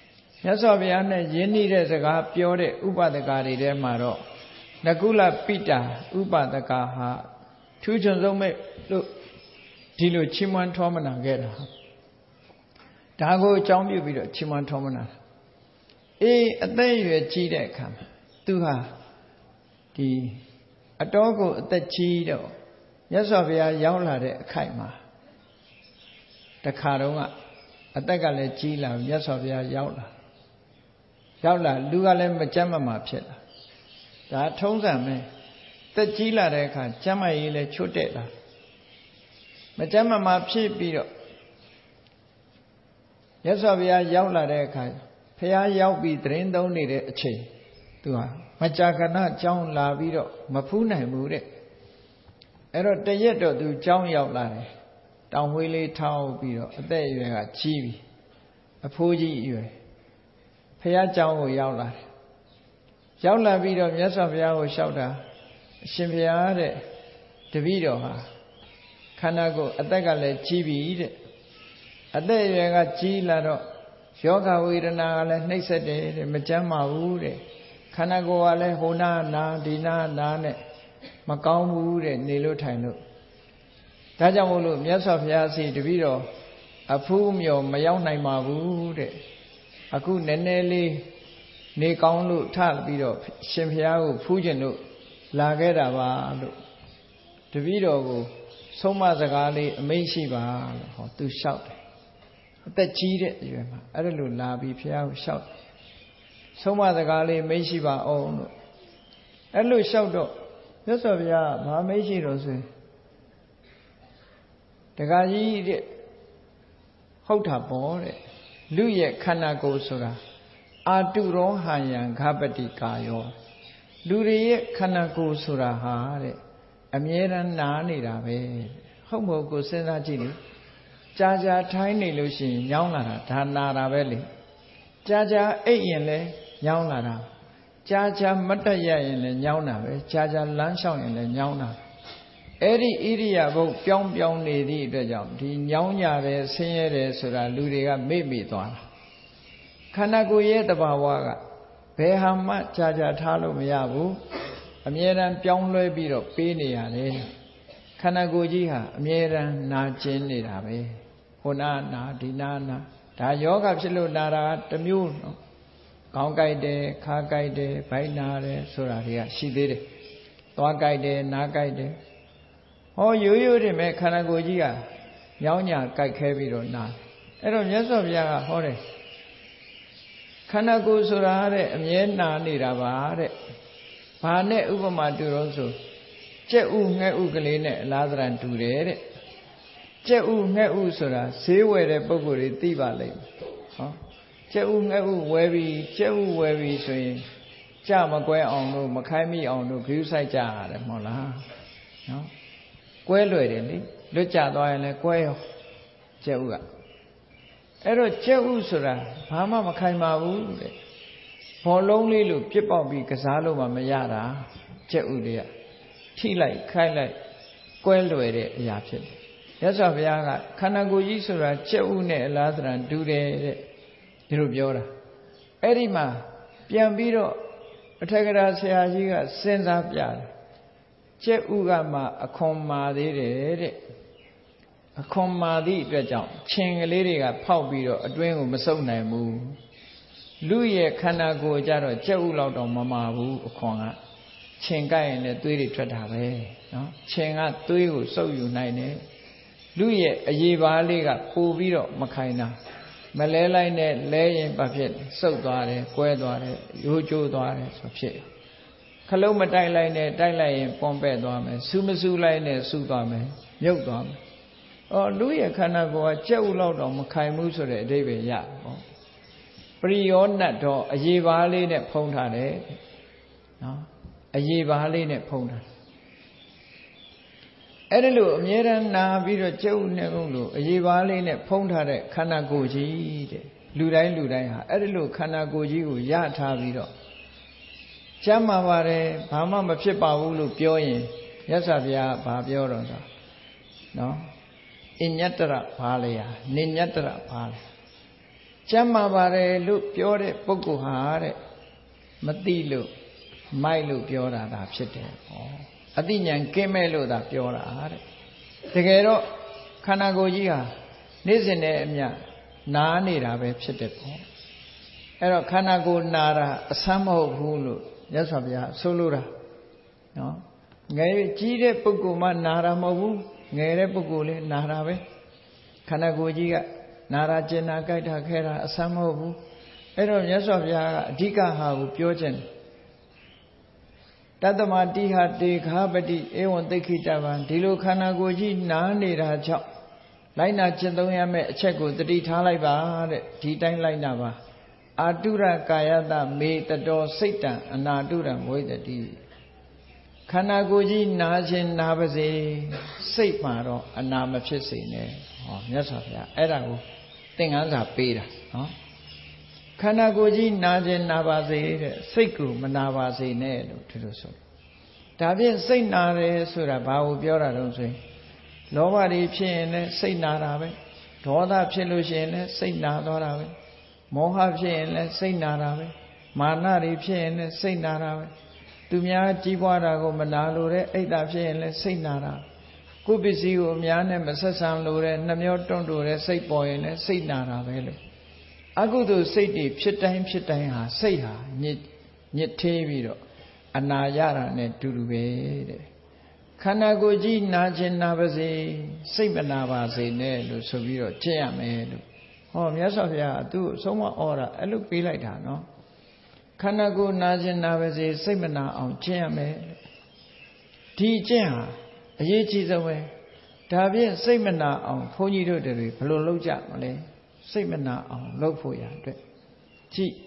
မြတ်စွာဘုရားနဲ့ယဉ်နေတဲ့စကားပြောတဲ့ဥပဒကာတွေထဲမှာတော့နကုလပိတာဥပဒကာဟာထူးချွန်ဆုံးပဲလို့ဒီလိုချီးမွမ်းထောမနာခဲ့တာဒါကိုအကြောင်းပြုပြီးတော့ချီးမွမ်းထောမနာအသက်အရွယ်ကြီးတဲ့အခါမှာသူဟာဒီအတော်ကိုအသက်ကြီးတော့မြတ်စွာဘုရားရောက်လာတဲ့အခိုက်မှာတခါတော့ကအသက်ကလည်းကြီးလာမြတ်စွာဘုရားရောက်လာလူကလည်းမကြမ်းမမာဖြစ်လာဒါထုံးစံပဲသက်ကြီးလာတဲ့အခါကျမ်းမာရေးလည်းချွတ်တက်လာမကြမ်းမမာဖြစ်ပြီးတော့မြတ်စွာဘုရားရောက်လာတဲ့အခါဘုရားရောက်ပြီးသရင်သုံးနေတဲ့အချိန်သူဟာမကြာခဏကြောင်းလာပြီးတော့မဖူးနိုင်ဘူးတဲ့အဲ့တော့တရက်တော့သူကြောင်းရောက်လာတယ်တောင်ဝေးလေးထောက်ပြီးတော့အသက်အရွယ်ကကြီးပြီအဖိုးကြီးအရွယ်ဘုရားကျောင်းကိုရောက်လာတယ်ရောက်လာပြီးတော့မြတ်စွာဘုရားကိုလျှောက်တာအရှင်ဘုရားတဲ့တပည့်တော်ဟာခန္ဓာကိုယ်အသက်ကလည်းကြီးပြီတဲ့အသက်အရွယ်ကကြီးလာတော့ယောဂဝေဒနာကလည်းနှိမ့်ဆက်တယ်တဲ့မကြမ်းပါဘူးတဲ့ခန္ဓာကိုယ်ကလည်းဟိုနာနာဒီနာနာနဲ့မကောင်းဘူးတဲ့နေလို့ထိုင်လို့ဒါကြောင့်မို့လို့မြတ်စွာဘုရားစီတပည့်တော်အဖူးမြော်မရောက်နိုင်ပါဘူးတဲ့အခုနည်းနည်းလေးနေကောင်းလို့ထပြီးတော့ရှင်ဘုရားကိုဖူးခြင်းလို့လာခဲ့တာပါလို့တပည့်တော်ကိုဆုံးမစကားလေးအမိန့်ရှိပါလို့ဟောသူလျှောက်တယ်အသက်ကြီးတဲ့အရွယ်မှာအဲ့ဒါလို့လာပြီးဘုရားကိုလျှောက်ဆုံးမစကားလေးမိန့်ရှိပါအောင်လို့အဲ့လိုလျှောက်တော့မြတ်စွာဘုရားဘာမိန့်ရှိတော့ဆိုရင်တခါကြီးတဲ့ဟုတ်တာပေါ့တဲ့လူရဲ့ခန္ဓာကိုယ်ဆိုတာအာတုရောဟာယံဃပတိကာယောလူတွေရဲ့ခန္ဓာကိုယ်ဆိုတာဟာတဲ့အမြဲတမ်းနာနေတာပဲဟုတ်မဟုတ်ကိုစဉ်းစားကြည့်လေကြာကြာထိုင်းနေလို့ရှိရင်ညောင်းလာတာဒါနာတာပဲလေကြာကြာအိပ်ရင်လည်းညောင်းလာတာကြာကြာမတ်တက်ရရင်လည်းညောင်းတာပဲကြာကြာလမ်းလျှောက်ရင်လည်းညောင်းတာအဲ့ဒီဣရိယာပုတ်ပြောင်းနေသည့်အတွက်ကြောင့်ဒီညောင်းကြတယ်ဆင်းရဲတယ်ဆိုတာလူတွေကမေ့သွားတာခန္ဓာကိုယ်ရဲ့တဘာဝကဘယ်ဟာမှကြာကြာထားလို့မရဘူးအမြဲတမ်းပြောင်းလဲပြီးတော့ပေးနေရတယ်ခန္ဓာကိုယ်ကြီးဟာအမြဲတမ်းနာကျင်နေတာပဲဟိုနာနာဒီနာနာဒါယောဂဖြစ်လို့နာတာတစ်မျိုးနော်ခေါင်းကိုက်တယ်ခါကိုက်တယ်ဗိုက်နာတယ်ဆိုတာတွေကရှိသေးတယ်သွားကိုက်တယ်နားကိုက်တယ်ဟောရိုးရိုးတင်မဲ့ခန္ဓာကိုယ်ကြီးကညောင်းညာကိုက်ခဲပြီးတော့နာအဲ့တော့မြတ်စွာဘုရားကဟောတယ်ခန္ဓာကိုယ်ဆိုတာတဲ့အမြဲနာနေတာပါတဲ့ဘာနဲ့ဥပမာတူတော့ဆိုကြက်ဥငှက်ဥကလေးနဲ့အလားတန်တူတယ်တဲ့ကြက်ဥငှက်ဥဆိုတာဈေးဝယ်တဲ့ပုံကိုယ်တွေသိပါလိမ့်မယ်ဟောကြက်ဥငှက်ဥဝယ်ပြီးကြက်ဥဝယ်ပြီးဆိုရင်ကြမကွဲအောင်လို့မခိုင်းမိအောင်လို့ဂရုစိုက်ကြရတယ်မဟုတ်လားနော်ကွဲလွယ်တယ်လေလွတ်ကြသွားရင်လည်းကွဲရောကြက်ဥကအဲ့တော့ကြက်ဥဆိုတာဘာမှမခိုင်ပါဘူးတဲ့ဘောလုံးလေးလို့ပြစ်ပေါက်ပြီးကစားလို့မှမရတာကြက်ဥတွေကထိလိုက်ခိုက်လိုက်ကွဲလွယ်တဲ့အရာဖြစ်တယ်။မြတ်စွာဘုရားကခန္ဓာကိုယ်ကြီးဆိုတာကြက်ဥနဲ့အလားတန်တူတယ်တဲ့ဒီလိုပြောတာအဲ့ဒီမှာပြန်ပြီးတော့အထက်ကရာဆရာကြီးကစဉ်းစားပြတယ်ကြက်ဥကမှအခွန်မာသေးတယ်တဲ့အခွန်မာသည့်အတွက်ကြောင့်ခြင်ကလေးတွေကဖောက်ပြီးတော့အတွင်းကိုမဆုပ်နိုင်ဘူးလူရဲ့ခန္ဓာကိုယ်ကြတော့ကြက်ဥလောက်တော့မမာဘူးအခွန်ကခြင်ကိုက်ရင်လည်းသွေးတွေထွက်တာပဲနော်ခြင်ကသွေးကိုစုပ်ယူနိုင်တယ်လူရဲ့အရေးပါလေးကပိုပြီးတော့မခိုင်တာမလဲလိုက်နဲ့လဲရင်ဘာဖြစ်စုပ်သွားတယ်ကွဲသွားတယ်ရိုးကျိုးသွားတယ်ဆိုဖြစ်ခလုံးမတိုက်လိုက်နဲ့တိုက်လိုက်ရင်ပွန်ပဲ့သွားမယ်စူးမစူးလိုက်နဲ့စူးသွားမယ်မြုပ်သွားမယ်လူရဲ့ခန္ဓာကိုယ်ကကြက်ဥလောက်တော့မခိုင်ဘူးဆိုတဲ့အဓိပ္ပာယ်ရပေါ့ပရိယောနတ်တော့အရေးပါလေးနဲ့ဖုံးထားတယ်နော်အရေးပါလေးနဲ့ဖုံးထားအဲ့ဒါလို့အမြဲတမ်းနာပြီးတော့ကြက်ဥနဲ့ကုန်လို့အရေးပါလေးနဲ့ဖုံးထားတဲ့ခန္ဓာကိုယ်ကြီးတဲ့လူတိုင်းဟာအဲ့ဒါလို့ခန္ဓာကိုယ်ကြီးကိုရထားပြီးတော့ကျမ်းမာပါတယ်ဘာမှမဖြစ်ပါဘူးလို့ပြောရင်မြတ်စွာဘုရားဘာပြောတော့ဆိုနော်အညတ္တရဘာလေယာနိညတ္တရဘာလေကျမ်းမာပါတယ်လို့ပြောတဲ့ပုဂ္ဂိုလ်ဟာတဲ့မသိလို့မိုက်လို့ပြောတာဒါဖြစ်တယ်။အသိဉာဏ်ကင်းမဲ့လို့သာပြောတာတဲ့။တကယ်တော့ခန္ဓာကိုယ်ကြီးဟာနေ့စဉ်နဲ့အမျှနာနေတာပဲဖြစ်တယ်ပေါ့။အဲ့တော့ခန္ဓာကိုယ်နာတာအဆန်းမဟုတ်ဘူးလို့မြတ်စွာဘုရားဆိုလိုတာနော်။ငယ်ကြီးတဲ့ပုဂ္ဂိုလ်မှနာတာမဟုတ်ဘူး။ငယ်တဲ့ပုဂ္ဂိုလ်လည်းနာတာပဲ။ခန္ဓာကိုယ်ကြီးကနာတာကျင်နာကြိုက်တာခဲတာအဆန်းမဟုတ်ဘူးအဲ့တော့မြတ်စွာဘုရားကအဓိကဟာကိုပြောခြင်းတတ္တမတိဟတေခာပတိဧဝံသိခိတဗံဒီလိုခန္ဓာကိုယ်ကြီးနားနေတာကြောင့်လိုက်နာကျင့်သုံးရမယ့်အချက်ကိုတတိထားလိုက်ပါတဲ့ဒီတိုင်းလိုက်နာပါအာတုရကာယတမေတတော်စိတ်တံအနာတုရဝိတတိခန္ဓာကိုယ်ကြီးနာခြင်းနာပါစေစိတ်မှာတော့အနာမဖြစ်စေနဲ့ဟောမြတ်စွာဘုရားအဲ့ဒါကိုသင်္ကန်းစာပေးတာနော်ခန္ဓာကိုယ်ကြီးနာခြင်းနာပါစေတဲ့စိတ်ကိုမနာပါစေနဲ့လို့ဒီလိုဆိုဒါဖြင့်စိတ်နာတယ်ဆိုတာဘာကိုပြောတာတုံးဆိုရင်လောဘတွေဖြစ်ရင်လည်းစိတ်နာတာပဲဒေါသဖြစ်လို့ရှိရင်လည်းစိတ်နာသွားတာပဲမောဟဖြစ်ရင်လည်းစိတ်နာတာပဲမာနတွေဖြစ်ရင်လည်းစိတ်နာတာပဲသူများကြီးပွားတာကိုမနာလို့တဲ့အိတ်တာဖြစ်ရင်လည်းစိတ်နာတာကိုယ်ပစ္စည်းကိုအများနဲ့မဆက်ဆံလို့တဲ့နှမျောတွန့်တိုတဲ့စိတ်ပေါ်ရင်လည်းစိတ်နာတာပဲလို့အကုသိုလ်စိတ်တွေဖြစ်တိုင်းဟာစိတ်ဟာညစ်သေးပြီးတော့အနာရတာနဲ့တူတူပဲတဲ့ခန္ဓာကိုယ်ကြီးနာခြင်းနာပါစေစိတ်မနာပါစေနဲ့လို့ဆိုပြီးတော့ကျင့်ရမယ်လို့ဟောမြတ်စွာဘုရားသူ့အဆုံးမဩတာအဲ့လိုပေးလိုက်တာနော်ခန္ဓာကိုယ်နာခြင်းနာပါစေစိတ်မနာအောင်ကျင့်ရမယ်ဒီကျင့်ဟာအရေးကြီးဆုံးပဲဒါဖြင့်စိတ်မနာအောင်ဘုန်းကြီးတို့တွေဘယ်လိုလုပ်ကြမလဲစိတ်မနာအောင်လုပ်ဖို့ရအတွက်ကြည့်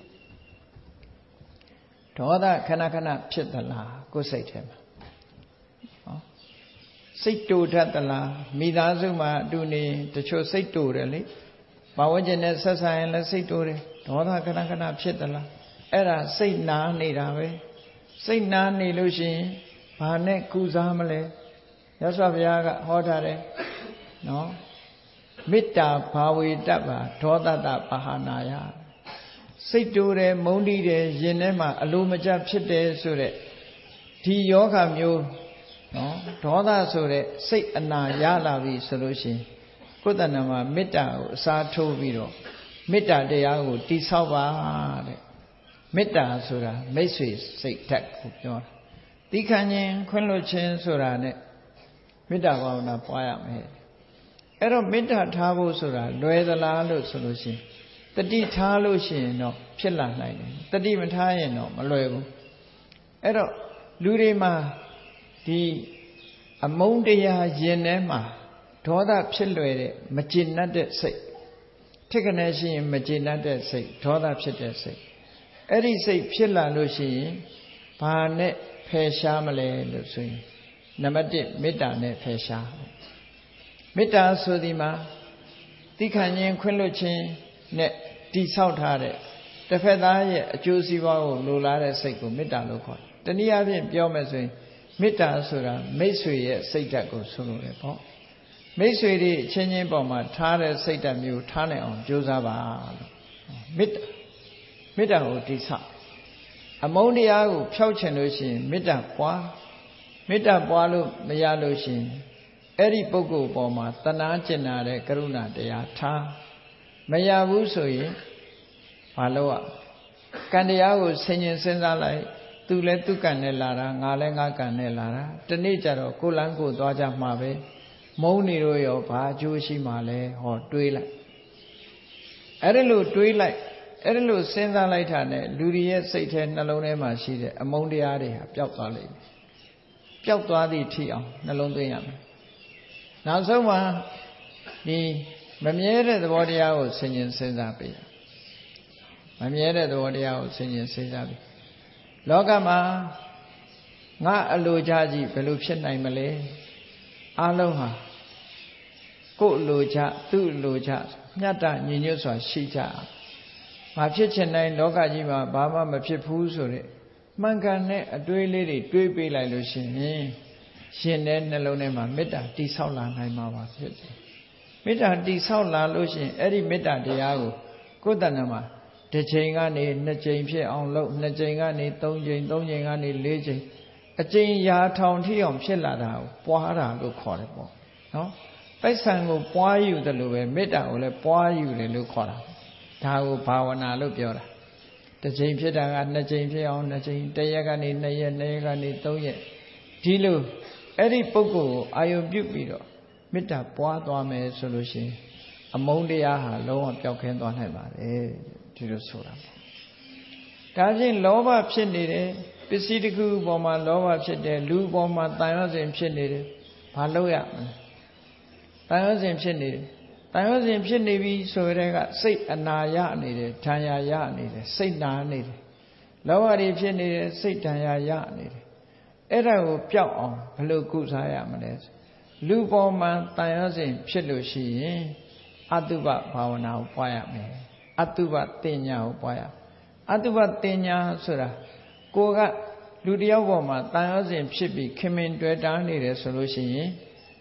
ဒေါသခဏခဏဖြစ်သလားကိုယ်စိတ်ထဲမှာဟောစိတ်တူတတ်သလားမိသားစုမှာအတူနေတချို့စိတ်တူတယ်လေဘာဝကျင်နဲ့ဆက်ဆံရင်လည်းစိတ်တူတယ်ဒေါသခဏခဏဖြစ်သလားအဲ့ဒါစိတ်နာနေတာပဲစိတ်နာနေလို့ရှိရင်ဘာနဲ့ကုစားမလဲရသော်ဘုရားကဟောထားတယ်နော်မေတ္တာဘာဝေတ္တပါဒေါသတပါဟနာယစိတ်တူတယ်မုန်းတီးတယ်ရင်ထဲမှာအလိုမကျဖြစ်တယ်ဆိုတဲ့ဒီယောဂမျိုးနော်ဒေါသဆိုတဲ့စိတ်အနာရလာပြီဆိုလို့ရှိရင်ကိုယ်တဏ္ဍာမှာမေတ္တာကိုအစားထိုးပြီးတော့မေတ္တာတရားကိုတည်ဆောက်ပါတဲ့မေတ္တာဆိုတာမိတ်ဆွေစိတ်ဓာတ်ကိုပြောတာသီးခံခြင်းခွင့်လွှတ်ခြင်းဆိုတာ ਨੇ မေတ္တာဘာဝနာပွားရမယ်အဲ့တော့မေတ္တာထားဖို့ဆိုတာလွယ်သလားလို့ဆိုလို့ရှိရင်တတိထားလို့ရှိရင်တော့ဖြစ်လာနိုင်တယ်တတိမထားရင်တော့မလွယ်ဘူးအဲ့တော့လူတွေမှာဒီအမုန်းတရားရင်ထဲမှာဒေါသဖြစ်လွယ်တဲ့မကျေနပ်တဲ့စိတ်ထက်ကနေရှိရင်မကျေနပ်တဲ့စိတ်ဒေါသဖြစ်တဲ့စိတ်အဲ့ဒီစိတ်ဖြစ်လာလို့ရှိရင်ဘာနဲ့ဖယ်ရှားမလဲလို့ဆိုရင်နံပါတ်1မေတ္တာနဲ့ဖယ်ရှားမေတ္တာဆိုဒီမှာသီးခံခြင်းခွင့်လွှတ်ခြင်းနဲ့တိဆောက်ထားတဲ့တစ်ဖက်သားရဲ့အကျိုးစီးပွားကိုလိုလားတဲ့စိတ်ကိုမေတ္တာလို့ခေါ်တယ်။တနည်းအားဖြင့်ပြောမယ်ဆိုရင်မေတ္တာဆိုတာမိတ်ဆွေရဲ့စိတ်ဓာတ်ကိုဆိုလိုတယ်ပေါ့။မိတ်ဆွေတွေအချင်းချင်းပေါ်မှာထားတဲ့စိတ်ဓာတ်မျိုးထားနိုင်အောင်ကြိုးစားပါလို့မေတ္တာကိုတိဆောက်အမုန်းတရားကိုဖျောက်ချင်လို့ရှိရင်မေတ္တာပွားလို့မရလို့ရှိရင်အဲ့ဒီပုဂ္ဂိုလ်ပေါ်မှာတနာကျင်နာတဲ့ကရုဏာတရားထားမရဘူးဆိုရင်ဘာလို့อ่ะကံတရားကိုဆင်ញင်စဉ်းစားလိုက်သူလည်းသူကံနဲ့လာတာငါလည်းငါကံနဲ့လာတာတနေ့ကျတော့ကိုလန်းကိုသွားကြမှာပဲမုန်းနေတော့ရောဘာအကျိုးရှိမှလဲဟောတွေးလိုက်အဲ့ဒါလို့တွေးလိုက်အဲ့ဒါလို့စဉ်းစားလိုက်တာနဲ့လူတွေရဲ့စိတ်ထဲနှလုံးထဲမှာရှိတဲ့အမုန်းတရားတွေဟာပျောက်သွားလိမ့်မယ်ပျောက်သွားသည့်ထိအောင်နှလုံးသွင်းရမယ်နောက်ဆုံးမှာဒီမမြဲတဲ့သဘောတရားကိုဆင်ញင်စဉ်းစားပေးမမြဲတဲ့သဘောတရားကိုဆင်ញင်စဉ်းစားပေးလောကမှာငါအလိုချကြည့်ဘယ်လိုဖြစ်နိုင်မလဲအလုံးဟာကိုယ်အလိုချသူ့အလိုချမျှတညီညွတ်စွာရှိကြမဖြစ်ချင်တိုင်းလောကကြီးမှာဘာမှမဖြစ်ဘူးဆိုတဲ့မှန်ကန်တဲ့အတွေးလေးတွေတွေးပေးလိုက်လို့ရှိရင်ရှင်တဲ့နှလုံးထဲမှာမေတ္တာတိဆောက်လာနိုင်မှာပါဖြစ်တယ်မေတ္တာတိဆောက်လာလို့ရှိရင်အဲ့ဒီမေတ္တာတရားကိုကိုယ်တဏ္ဍမှာတစ်ချိန်ကနေနှစ်ချိန်ဖြစ်အောင်လုပ်နှစ်ချိန်ကနေသုံးချိန်သုံးချိန်ကနေလေးချိန်အချိန်ရာထောင်ထိအောင်ဖြစ်လာတာကိုပွားတာလို့ခေါ်တယ်ပေါ့နော်ပိုက်ဆံကိုပွားယူတယ်လို့ပဲမေတ္တာကိုလည်းပွားယူတယ်လို့ခေါ်တာဒါကိုဘာဝနာလို့ပြောတာတစ်ချိန်ဖြစ်တာကနှစ်ချိန်ဖြစ်အောင်နှစ်ချိန်တစ်ရက်ကနေနှစ်ရက်နှစ်ရက်ကနေသုံးရက်ဒီလိုအဲ့ဒီပုဂ္ဂိုလ်ကိုအာယုံပြုပြီးတော့မေတ္တာပွားသွားမယ်ဆိုလို့ရှိရင်အမုန်းတရားဟာလုံးဝပျောက်ကင်းသွားနိုင်ပါတယ်ဒီလိုဆိုတာပေါ့ဒါဖြင့်လောဘဖြစ်နေတယ်ပစ္စည်းတစ်ခုပေါ်မှာလောဘဖြစ်တယ်လူပေါ်မှာတန်ရွှင်ဖြစ်နေတယ်ဘာလုပ်ရမလဲတန်ရွှင်ဖြစ်နေတယ်တန်ရွှင်ဖြစ်နေပြီဆိုတဲ့ကစိတ်အနာရနေတယ်ဓာန်ရာရနေတယ်စိတ်နာနေတယ်လောဘတွေဖြစ်နေတယ်စိတ်ဓာန်ရာရနေတယ်အဲ့ဒါကိုပျောက်အောင်ဘယ်လိုကုစားရမလဲလူပေါ်မှာတန်ရွှင်ဖြစ်လို့ရှိရင်အတုပဘာဝနာကိုပွားရမယ်အတုပတင်ညာကိုပွားရအတုပတင်ညာဆိုတာကိုကလူတယောက်ပေါ်မှာတန်ရွှင်ဖြစ်ပြီးခင်မင်တွေ့တာနေတယ်ဆိုလို့ရှိရင်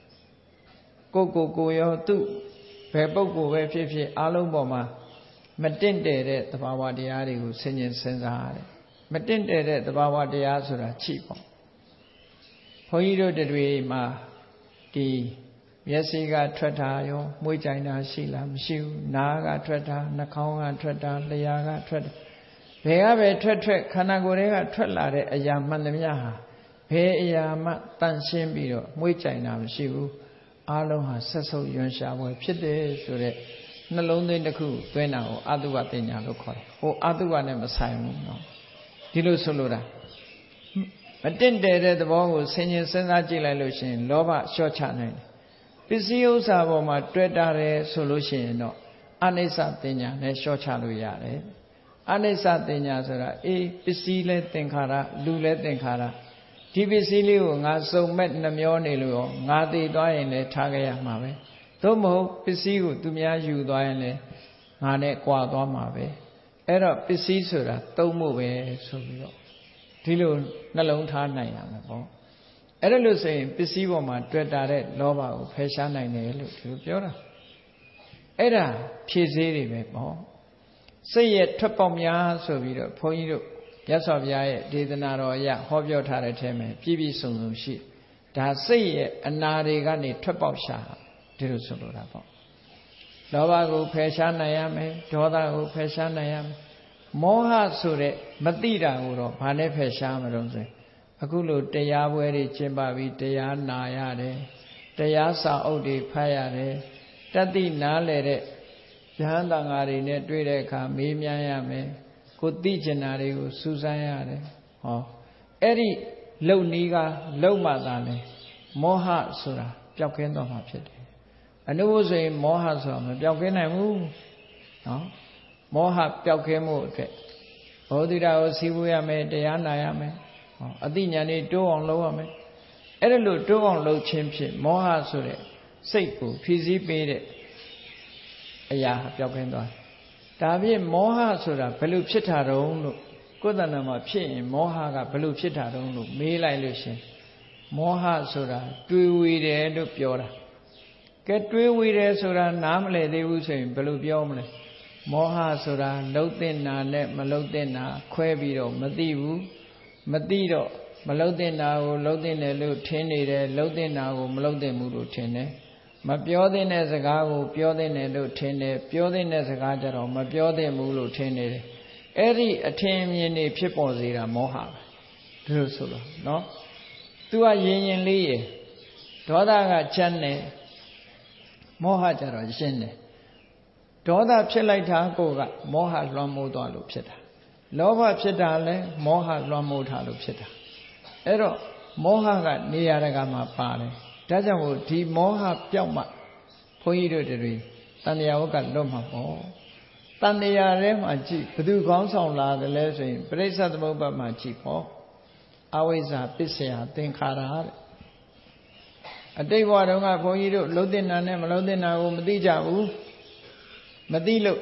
ကိုရောသူဘယ်ပုဂ္ဂိုလ်ပဲဖြစ်ဖြစ်အားလုံးပေါ်မှာမတင့်တယ်တဲ့သဘာဝတရားတွေကိုဆင်ញင်စဉ်းစားရတယ်မတင့်တယ်တဲ့သဘာဝတရားဆိုတာချိပေါ့ဘုန်းကြီးတို့တွေမှာဒီမျက်စိကထွက်တာရောမွေးကြိုင်တာရှိလားမရှိဘူးနားကထွက်တာနှာခေါင်းကထွက်တာလျှာကထွက်တာဘယ်ကပဲထွက်ခန္ဓာကိုယ်တွေကထွက်လာတဲ့အရာမှန်သမျှဟာဘယ်အရာမှတန့်ရှင်းပြီးတော့မွေးကြိုင်တာမရှိဘူးအားလုံးဟာဆက်ဆုပ်ရွံရှာပွဲဖြစ်တယ်ဆိုတဲ့နှလုံးသွင်းတစ်ခုသွင်းတာကိုအတုပပညာလို့ခေါ်တယ်ဟိုအတုပနဲ့မဆိုင်ဘူးเนาะဒီလိုဆိုလိုတာမတင့်တယ်တဲ့သဘောကိုဆင်ញင်စဉ်းစားကြည့်လိုက်လို့ရှိရင်လောဘလျှော့ချနိုင်တယ်ပစ္စည်းဥစ္စာပေါ်မှာတွေ့တာတယ်ဆိုလို့ရှိရင်တော့အနိစ္စပညာနဲ့လျှော့ချလို့ရတယ်အနိစ္စပညာဆိုတာပစ္စည်းလဲသင်္ခါရလူလဲသင်္ခါရဒီပစ္စည်းလေးကိုငါစုံမဲ့နှမျောနေလို့ရောငါသိသွားရင်လည်းထားကြရမှာပဲသို့မဟုတ်ပစ္စည်းကိုသူများယူသွားရင်လည်းငါနဲ့ကြွာသွားမှာပဲအဲ့တော့ပစ္စည်းဆိုတာသုံးဖို့ပဲဆိုပြီးတော့ဒီလိုနှလုံးထားနိုင်ရမှာပေါ့အဲ့ဒါလို့ဆိုရင်ပစ္စည်းပေါ်မှာတွေ့တာတဲ့လောဘကိုဖယ်ရှားနိုင်တယ်လို့ဒီလိုပြောတာအဲ့ဒါဖြည့်စည်းတွေပဲပေါ့စိတ်ရဲ့ထွက်ပေါက်များဆိုပြီးတော့ဘုန်းကြီးတို့မြတ်စွာဘုရားရဲ့ဒေသနာတော်အရဟောပြောထားတဲ့အထက်မှာပြည့်ပြည့်စုံစုံရှိဒါစိတ်ရဲ့အနာတွေကနေထွက်ပေါက်ရှာဒီလိုဆိုလိုတာပေါ့လောဘကိုဖယ်ရှားနိုင်ရမယ်ဒေါသကိုဖယ်ရှားနိုင်ရမယ်မောဟဆိုတဲ့မတိတာကိုတော့ဘာနဲ့ဖယ်ရှားမလို့ဆိုရင်အခုလိုတရားပွဲတွေကျင့်ပါပြီးတရားနာရတယ်တရားစာအုပ်တွေဖတ်ရတယ်တတိနားလေတဲ့ယဟန်တန်ဃာတွေနဲ့တွေ့တဲ့အခါမေးမြန်းရမယ်ကိုသိကျင်တာတွေကိုစူးစမ်းရတယ်ဟောအဲ့ဒီလုံနီးကလုံမှသာလဲမောဟဆိုတာပျောက်ကင်းသွားမှာဖြစ်တယ်အနုဘုဆိုရင်မောဟဆိုတာမပျောက်ကင်းနိုင်ဘူးနော်မောဟပျောက်ကင်းမှုအတွက်ဘောဓိတာကိုစီးပူးရမယ်တရားနာရမယ်ဟောအသိဉာဏ်တွေတိုးအောင်လုပ်ရမယ်အဲ့ဒါလို့တိုးအောင်လုပ်ခြင်းဖြင့်မောဟဆိုတဲ့စိတ်ကိုဖြည့်ဆည်းပေးတဲ့အရာပျောက်ကင်းသွားဒါဖြင့်မောဟဆိုတာဘယ်လိုဖြစ်တာတုံးလို့ကိုယ်တဏ္ဍာမှာဖြစ်ရင်မောဟကဘယ်လိုဖြစ်တာတုံးလို့မေးလိုက်လို့ရှင်မောဟဆိုတာတွေးဝေတယ်လို့ပြောတာကဲတွေးဝေတယ်ဆိုတာနားမလည်သေးဘူးဆိုရင်ဘယ်လိုပြောမလဲမောဟဆိုတာလှုပ်တဲ့နာနဲ့မလှုပ်တဲ့နာခွဲပြီးတော့မသိဘူးမသိတော့မလှုပ်တဲ့နာကိုလှုပ်တဲ့တယ်လို့ထင်နေတယ်လှုပ်တဲ့နာကိုမလှုပ်တဲ့ဘူးလို့ထင်တယ်မပြောတဲ့စကားကိုပြောတဲ့လို့ထင်တယ်ပြောတဲ့စကားကြတော့မပြောတဲ့ဘူးလို့ထင်နေတယ်အဲ့ဒီအထင်မြင်တွေဖြစ်ပေါ်စေတာမောဟပဲဒီလိုဆိုတော့နော်သူကရင်ရင်လေးရယ်ဒေါသကချမ်းတယ်မောဟကြတော့ရှင်းတယ်ဒေါသဖြစ်လိုက်တာကိုကမောဟလွှမ်းမိုးသွားလို့ဖြစ်တာလောဘဖြစ်တာလဲမောဟလွှမ်းမိုးထားလို့ဖြစ်တာအဲ့တော့မောဟကနေရာတကာမှာပါတယ်ဒါကြောင့်မို့ဒီမောဟပြောက်မှဘုန်းကြီးတို့တွေတဏှာဝကလွတ်မှာပေါ့တဏှာထဲမှာကြည့်ဘသူခေါင်းဆောင်လာတယ်လဲဆိုရင်ပရိစ္ဆေသမုပ္ပါဒ်မှာကြည့်ပေါ့အဝိဇ္ဇာပစ္စယသင်္ခါရတဲ့အတိတ်ဘဝတုန်းကဘုန်းကြီးတို့လှုပ်တဲ့နာနဲ့မလှုပ်တဲ့နာကိုမသိကြဘူးမသိလို့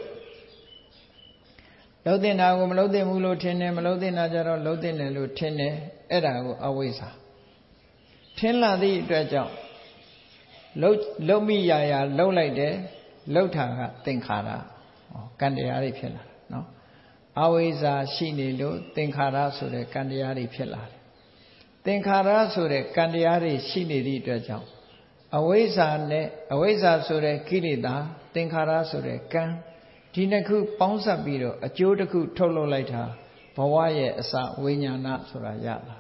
လှုပ်တဲ့နာကိုမလှုပ်တဲ့ဘူးလို့ထင်တယ်မလှုပ်တဲ့နာကြတော့လှုပ်တဲ့တယ်လို့ထင်တယ်အဲ့ဒါကိုအဝိဇ္ဇာထင်လာသည့်အတွက်ကြောင့်လှုပ်မိရာလှုပ်လိုက်တယ်လှုပ်တာကသင်္ခါရကံတရားတွေဖြစ်လာနော်အဝိဇ္ဇာရှိနေလို့သင်္ခါရဆိုတဲ့ကံတရားတွေဖြစ်လာတယ်သင်္ခါရဆိုတဲ့ကံတရားတွေရှိနေသည့်အတွက်ကြောင့်အဝိဇ္ဇာနဲ့အဝိဇ္ဇာဆိုတဲ့ကိလေသာသင်္ခါရဆိုတဲ့ကံဒီနှစ်ခုပေါင်းစပ်ပြီးတော့အကျိုးတစ်ခုထုတ်လုပ်လိုက်တာဘဝရဲ့အစဝိညာဏဆိုတာရလာ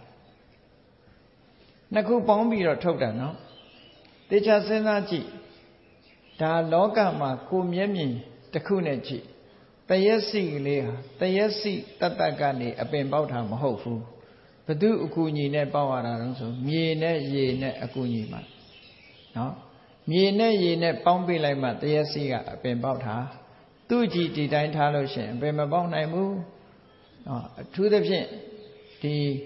နှစ်ခုပေါင်းပြီးတော့ထုတ်တာနော်တေချာစဉ်းစားကြည့်ဒါလောကမှာကိုမျက်မြင်တစ်ခုနဲ့ကြည့်တရက်စီကလေးဟာတရက်စီတတ်တတ်ကနေအပင်ပေါက်တာမဟုတ်ဘူးဘသူအကူအညီနဲ့ပေါက်ရတာတော့ဆိုမြေနဲ့ရေနဲ့အကူအညီမှာနော်မြေနဲ့ရေနဲ့ပေါင်းပေးလိုက်မှတရက်စီကအပင်ပေါက်တာသူ့ကြည့်ဒီတိုင်းထားလို့ရှိရင်အပင်မပေါက်နိုင်ဘူးအထူးသဖြင့်ဒီ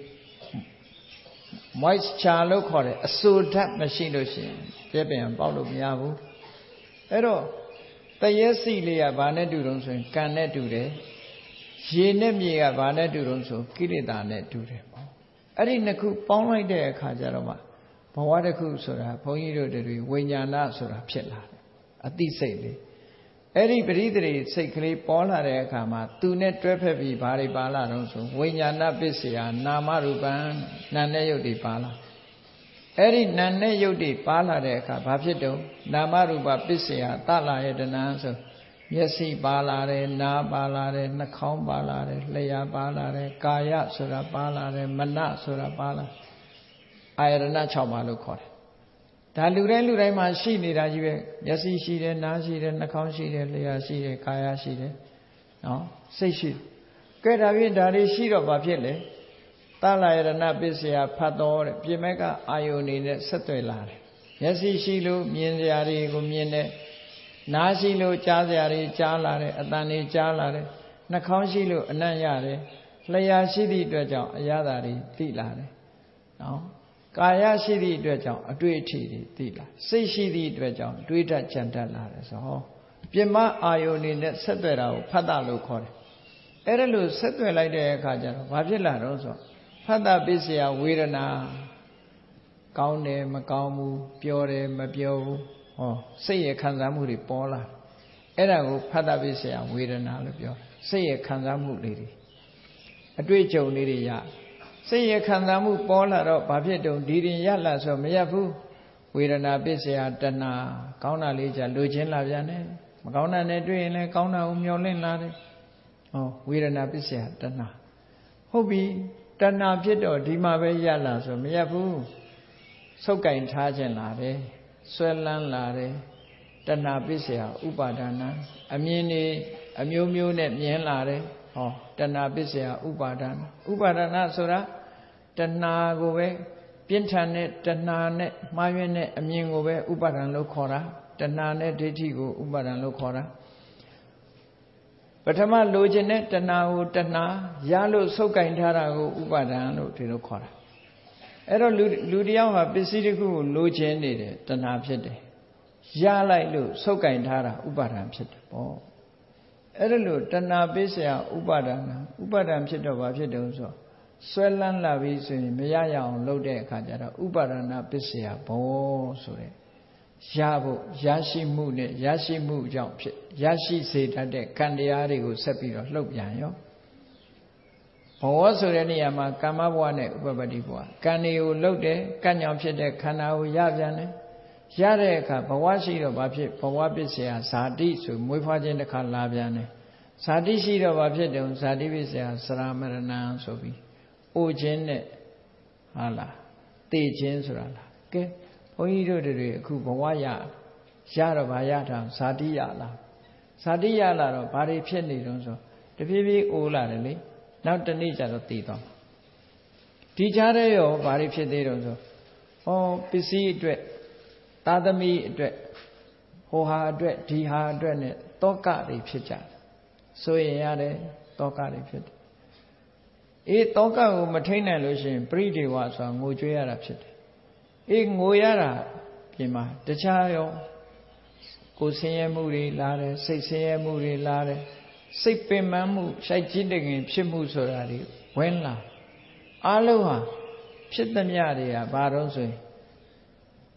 moisture လို့ခေါ်တဲ့အဆိုဓာတ်မရှိလို့ရှိရင်ပြည့်ပြန်ပေါက်လို့မရဘူးအဲ့တော့တရက်စီလေးကဘာနဲ့တူတုံးဆိုရင်ကံနဲ့တူတယ်ရေနဲ့မြေကဘာနဲ့တူတုံးဆိုကိလေသာနဲ့တူတယ်ပေါ့အဲ့ဒီနှစ်ခုပေါင်းလိုက်တဲ့အခါကျတော့မှဘဝတစ်ခုဆိုတာဘုန်းကြီးတို့တွေဝိညာဏဆိုတာဖြစ်လာတယ်အသိစိတ်လေးအဲ့ဒီပရိသေရိစိတ်ကလေးပေါ်လာတဲ့အခါမှာသူနဲ့တွဲဖက်ပြီးဘာတွေပါလာတော့ဆိုဝိညာဏပစ္စယနာမရူပံနာနဲ့ယုတ်တွေပါလာအဲ့ဒီနာနဲ့ယုတ်တွေပါလာတဲ့အခါဘာဖြစ်တော့နာမရူပပစ္စယတလာယတနာဆိုမျက်စိပါလာတယ်နားပါလာတယ်နှာခေါင်းပါလာတယ်လျှာပါလာတယ်ကာယဆိုတာပါလာတယ်မနဆိုတာပါလာအာယတနာ6ပါးလို့ခေါ်တယ်ဒါလူတိုင်းမှာရှိနေတာကြီးပဲမျက်စိရှိတယ်နားရှိတယ်နှာခေါင်းရှိတယ်လျှာရှိတယ်ကာယရှိတယ်နော်စိတ်ရှိကဲဒါဖြင့်ဒါတွေရှိတော့ဘာဖြစ်လဲသလာယရဏပစ္စယဖတ်တော်တဲ့ပြင်မဲ့ကအာယုန်နေနဲ့ဆက်သွယ်လာတယ်မျက်စိရှိလို့မြင်စရာတွေကိုမြင်တယ်နားရှိလို့ကြားစရာတွေကြားလာတယ်အသံတွေကြားလာတယ်နှာခေါင်းရှိလို့အနံ့ရတယ်လျှာရှိသည့်အတွက်ကြောင့်အရသာတွေသိလာတယ်နော်ကာယရှိသည့်အတွက်ကြောင့်အတွေ့အထိတွေသိလာစိတ်ရှိသည့်အတွက်ကြောင့်တွေးတတ်ကြံတတ်လာတယ်ဆိုဟောပြင်မအာယုန်နေနဲ့ဆက်သွယ်တာကိုဖတ်တာလို့ခေါ်တယ်အဲ့ဒါလို့ဆက်သွယ်လိုက်တဲ့အခါကျတော့ဘာဖြစ်လာတော့ဆိုဖတ်တာပစ္စယဝေဒနာကောင်းတယ်မကောင်းဘူးပြောတယ်မပြောဘူးဟောစိတ်ရဲ့ခံစားမှုတွေပေါ်လာအဲ့ဒါကိုဖတ်တာပစ္စယဝေဒနာလို့ပြောစိတ်ရဲ့ခံစားမှုလေးတွေအတွေ့အကြုံလေးတွေရစိတ်ရဲ့ခံစားမှုပေါ်လာတော့ဘာဖြစ်တုံဒီရင်ရလာဆိုမရဘူးဝေဒနာပစ္စယတဏကောင်းတာလေးကြလိုချင်လာပြန်တယ်မကောင်းတာနဲ့တွေ့ရင်လည်းကောင်းတာကိုမျှော်လင့်လာတယ်ဟောဝေဒနာပစ္စယတဏဟုတ်ပြီတဏဖြစ်တော့ဒီမှာပဲရလာဆိုမရဘူးဆုပ်ကင်ထားခြင်းလာတယ်ဆွဲလန်းလာတယ်တဏပစ္စယဥပါဒနာအမြင်တွေအမျိုးမျိုးနဲ့မြင်လာတယ်ဟောတဏပစ္စယဥပါဒနာဥပါဒနာဆိုတာတဏကိုပဲပြင်းထန်တဲ့တဏနဲ့မှားယွင်းတဲ့အမြင်ကိုပဲဥပါဒံလို့ခေါ်တာတဏနဲ့ဒိဋ္ဌိကိုဥပါဒံလို့ခေါ်တာပထမလိုချင်တဲ့တဏကိုတဏရလို့ဆုပ်ကင်ထားတာကိုဥပါဒံလို့ဒီလိုခေါ်တာအဲ့တော့လူတယောက်ဟာပစ္စည်းတစ်ခုကိုလိုချင်နေတယ်တဏဖြစ်တယ်ရလိုက်လို့ဆုပ်ကင်ထားတာဥပါဒံဖြစ်တယ်ပေါ့အဲ့ဒါလို့တဏပစ္စယဥပါဒံဖြစ်တော့ဘာဖြစ်တုံးဆိုဆွဲလန်းလာပြီဆိုရင်မရရအောင်လုပ်တဲ့အခါကျတော့ဥပါဒနာပစ္စယဘောဆိုတဲ့ရဖို့ရရှိမှုနဲ့ရရှိမှုကြောင့်ဖြစ်ရရှိစေတတ်တဲ့ကံတရားတွေကိုဆက်ပြီးတော့လှုပ်ပြန်ရောဘောဆိုတဲ့နေရာမှာကာမဘဝနဲ့ဥပပတ္တိဘဝကံတွေကိုလှုပ်တယ်ကံကြောင့်ဖြစ်တဲ့ခန္ဓာကိုရပြန်တယ်ရတဲ့အခါဘဝရှိတော့ဘာဖြစ်ဘဝပစ္စယဇာတိဆိုမွေးဖွားခြင်းတစ်ခါလာပြန်တယ်ဇာတိရှိတော့ဘာဖြစ်တယ်ဇာတိပစ္စယစရမရဏံဆိုပြီးအိုခြင်းနဲ့ဟာလားသိခြင်းဆိုတာလားကဲဘုန်းကြီးတို့တွေအခုဘဝရတော့ဘာရတာဇာတိရလားဇာတိရလာတော့ဘာတွေဖြစ်နေတုံးဆိုတဖြည်းဖြည်းအိုလာတယ်လေနောက်တနေ့ကျတော့သိသွားဒီကြားထဲရောဘာတွေဖြစ်သေးတုံးဆိုဟောပစ္စည်းအတွက်သာသမီအတွက်ဟိုဟာအတွက်ဒီဟာအတွက်နဲ့တောကတွေဖြစ်ကြတယ်ဆိုရင်ရတယ်တောကတွေဖြစ်တယ်တောကကိုမထိန်နိုင်လို့ရှိရင်ပရိဒေဝဆိုတာငိုကြွေးရတာဖြစ်တယ်ငိုရတာပြင်မှာတခြားရောကိုယ်ဆင်းရဲမှုတွေလာတယ်စိတ်ဆင်းရဲမှုတွေလာတယ်စိတ်ပင်ပန်းမှုရှိုက်ကြီးတကင်ဖြစ်မှုဆိုတာတွေဝင်လာအလုံးဟာဖြစ်သမျှတွေကဘာတော့ဆိုရင်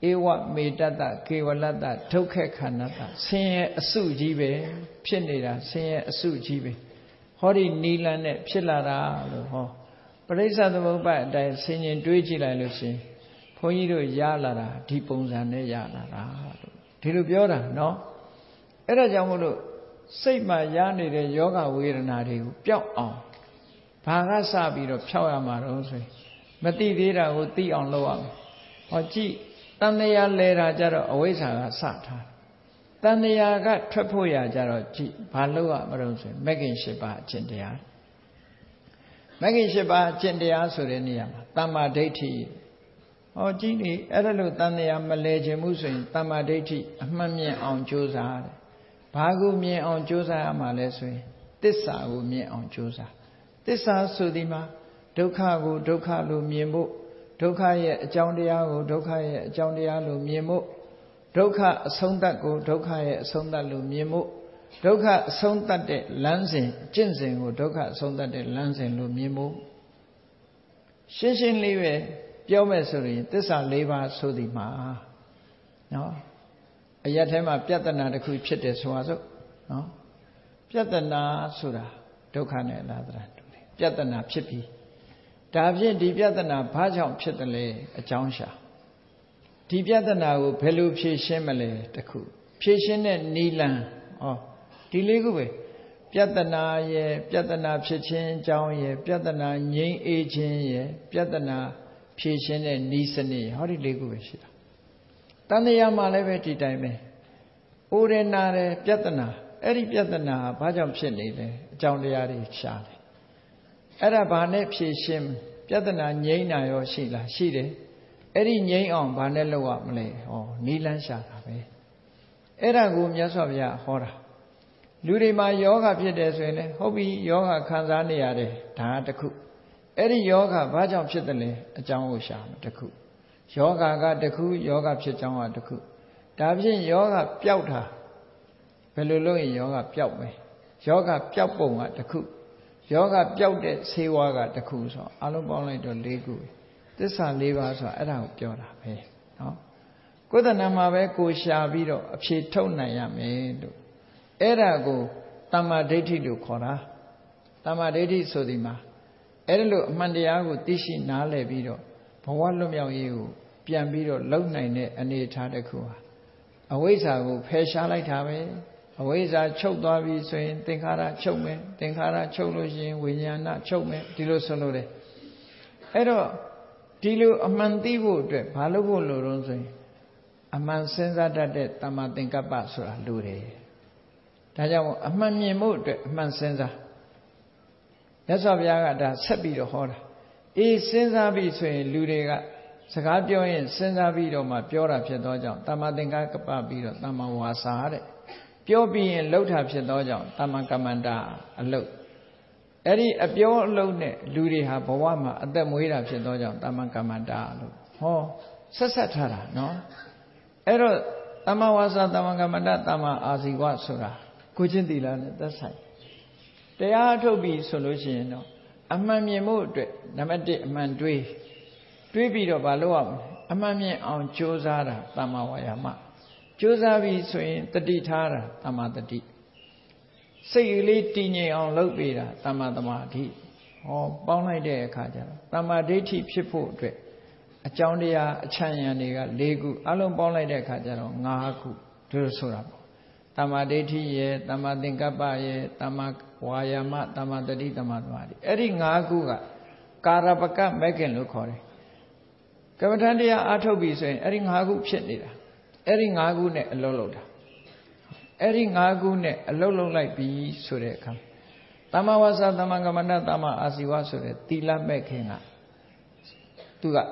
ဧဝမေတ္တကေဝလတ္တဒုက္ခခန္ဓတဆင်းရဲအစုကြီးပဲဖြစ်နေတာဆင်းရဲအစုကြီးပဲဟောဒီနီလန်နဲ့ဖြစ်လာတာလို့ဟောပရိစ္ဆသမုပ္ပါဒ်အတိုင်းဆင်ញင်တွေးကြည့်လိုက်လို့ရှင်ဘုန်းကြီးတို့ရလာတာဒီပုံစံနဲ့ရလာတာလို့ဒီလိုပြောတာနော်အဲ့ဒါကြောင့်မို့လို့စိတ်မှာရနေတဲ့ယောဂဝေဒနာတွေကိုပျောက်အောင်ဘာကစပြီးတော့ဖြောက်ရမှာတော့ဆိုရင်မသိသေးတာကိုသိအောင်လုပ်ရမယ်ဟောကြည့်တဏှာလဲတာကြတော့အဝိဇ္ဇာကစထားတဏှာကထွက်ဖို့ရကြတော့ကြည့်ဘာလုပ်ရမလို့ဆိုရင်မဂ္ဂင်၈ပါးအကျင့်တရားမဂ္ဂင်၈ပါးအကျင့်တရားဆိုတဲ့နေရာမှာတမ္မာဒိဋ္ဌိဟောကြည့်နေအဲ့ဒါလို့တဏှာမလဲခြင်းမှုဆိုရင်တမ္မာဒိဋ္ဌိအမှန်မြင်အောင်ကြိုးစားတယ်ဘာကိုမြင်အောင်ကြိုးစားရမှာလဲဆိုရင်သစ္စာကိုမြင်အောင်ကြိုးစားသစ္စာဆိုဒီမှာဒုက္ခကိုဒုက္ခလို့မြင်ဖို့ဒုက္ခရဲ့အကြောင်းတရားကိုဒုက္ခရဲ့အကြောင်းတရားလို့မြင်ဖို့ဒုက္ခအဆုံးသတ်ကိုဒုက္ခရဲ့အဆုံးသတ်လို့မြင်ဖို့ဒုက္ခအဆုံးသတ်တဲ့လမ်းစဉ်ကျင့်စဉ်ကိုဒုက္ခအဆုံးသတ်တဲ့လမ်းစဉ်လို့မြင်ဖို့ရှင်းရှင်းလေးပဲပြောမယ်ဆိုရင်သစ္စာ၄ပါးဆိုဒီမှာနော်အရက်ထဲမှာပြဿနာတစ်ခုဖြစ်တယ်ဆိုပါစို့နော်ပြဿနာဆိုတာဒုက္ခနဲ့အလားတူတယ်ပြဿနာဖြစ်ပြီးဒါဖြင့်ဒီပြဿနာဘာကြောင့်ဖြစ်တယ်လဲအကြောင်းရှာဒီပြဿနာကိုဘယ်လိုဖြေရှင်းမလဲတခုဖြေရှင်းတဲ့နိလန်ဒီလေးခုပဲပြဿနာရဲ့ပြဿနာဖြစ်ခြင်းအကြောင်းရဲ့ပြဿနာငြိမ်းအေးခြင်းရဲ့ပြဿနာဖြေရှင်းတဲ့နိစနစ်ဟောဒီလေးခုပဲရှိတာတဏှာမှာလည်းပဲဒီတိုင်းပဲအိုရနာတဲ့ပြဿနာအဲ့ဒီပြဿနာဘာကြောင့်ဖြစ်နေလဲအကြောင်းတရားတွေရှာတယ်အဲ့ဒါဘာနဲ့ဖြေရှင်းပြဿနာငြိမ်းတာရောရှိလားရှိတယ်အဲ့ဒီငြိမ်းအောင်ဘာနဲ့လုပ်ရမလဲနိလန်းရှာတာပဲအဲ့ဒါကိုမြတ်စွာဘုရားဟောတာလူတွေမှာယောဂဖြစ်တယ်ဆိုရင်လည်းဟုတ်ပြီယောဂခံစားနေရတယ်ဒါတခုအဲ့ဒီယောဂဘာကြောင့်ဖြစ်တယ်လဲအကြောင်းကိုရှာမယ်တခုယောဂကတခုယောဂဖြစ်ကြောင်းကတခုဒါဖြင့်ယောဂပျောက်တာဘယ်လိုလုပ်ရင်ယောဂပျောက်မယ်ယောဂပျောက်ပုံကတခုယောဂပျောက်တဲ့ဆေးဝါးကတခုဆိုအလုံးပေါင်းလိုက်တော့၄ခုသစ္စာ၄ပါးဆိုတာအဲ့ဒါကိုပြောတာပဲနော်ကိုယ်တဏ္ဍာမှာပဲကိုရှာပြီးတော့အဖြေထုတ်နိုင်ရမယ်လို့အဲ့ဒါကိုတမ္မာဒိဋ္ဌိလို့ခေါ်တာတမ္မာဒိဋ္ဌိဆိုဒီမှာအဲ့ဒါလို့အမှန်တရားကိုသိရှိနားလည်ပြီးတော့ဘဝလွတ်မြောက်ရေးကိုပြန်ပြီးတော့လုံနိုင်တဲ့အနေအထားတစ်ခုဟာအဝိဇ္ဇာကိုဖယ်ရှားလိုက်တာပဲအဝိဇ္ဇာချုပ်သွားပြီဆိုရင်သင်္ခါရချုပ်မယ်သင်္ခါရချုပ်လို့ရှိရင်ဝိညာဏချုပ်မယ်ဒီလိုဆိုလို့တယ်အဲ့တော့ဒီလိုအမှန်သိဖို့အတွက်ဘာလို့ဖို့လိုတော့ဆိုရင်အမှန်စဉ်းစားတတ်တဲ့တမ္မာသင်္ကပ္ပဆိုတာလိုတယ်ဒါကြောင့်အမှန်မြင်ဖို့အတွက်အမှန်စဉ်းစားမြတ်စွာဘုရားကဒါဆက်ပြီးတော့ဟောတာအေးစဉ်းစားပြီးဆိုရင်လူတွေကစကားပြောရင်စဉ်းစားပြီးတော့မှပြောတာဖြစ်သောကြောင့်တမ္မာသင်္ကပ္ပပြီးတော့တမ္မာဝါစာတဲ့ပြောပြီးရင်လှုပ်တာဖြစ်သောကြောင့်တမ္မာကမ္မန္တာအလှုပ်အဲ့ဒီအပြောအလှုပ်နဲ့လူတွေဟာဘဝမှာအသက်မွေးတာဖြစ်သောကြောင့်တမ္မာကမ္မန္တာလို့ဟောဆက်ထားတာနော်အဲ့တော့တမ္မာဝါစာတမ္မာကမ္မန္တာတမ္မာအာဇီဝဆိုတာကိုချင်းသီလနဲ့သက်ဆိုင်တရားထုတ်ပြီးဆိုလို့ရှိရင်တော့အမှန်မြင်မှုအတွက်နံပါတ်1အမှန်တွေးပြီးတော့ဘာလုပ်ရမလဲအမှန်မြင်အောင်ကြိုးစားတာတမ္မာဝါယာမကြိုးစားပြီးဆိုရင်တတိထားတာတမ္မာတတိစိတ်ကလေးတည်ငြိမ်အောင်လုပ်ပေးတာတမ္မာသမာဓိပေါင်းလိုက်တဲ့အခါကျတော့တမ္မာဒိဋ္ဌိဖြစ်ဖို့အတွက်အကြောင်းတရားအချမ်းရံတွေက၄ခုအလုံးပေါင်းလိုက်တဲ့အခါကျတော့၅ခုဒီလိုဆိုတာပေါ့တမ္မာဒိဋ္ဌိရဲ့တမ္မာသင်္ကပ္ပရဲ့တမ္မာဝါယာမတမ္မာတတိတမ္မာသမာဓိအဲ့ဒီ၅ခုကကာရပကမဂ္ဂင်လို့ခေါ်တယ်ကမ္မဋ္ဌာန်းတရားအားထုတ်ပြီဆိုရင်အဲ့ဒီ၅ခုဖြစ်နေတာအဲ့ဒီ၅ခုနဲ့အလုံးလုံးတာအဲ့ဒီ၅ခုနဲ့အလုံးလုံးလိုက်ပြီဆိုတဲ့အခါတမ္မာဝါစာတမ္မာကမ္မန္တတမ္မာအာဇီဝဆိုတဲ့သီလမဲ့ခင်ကသူက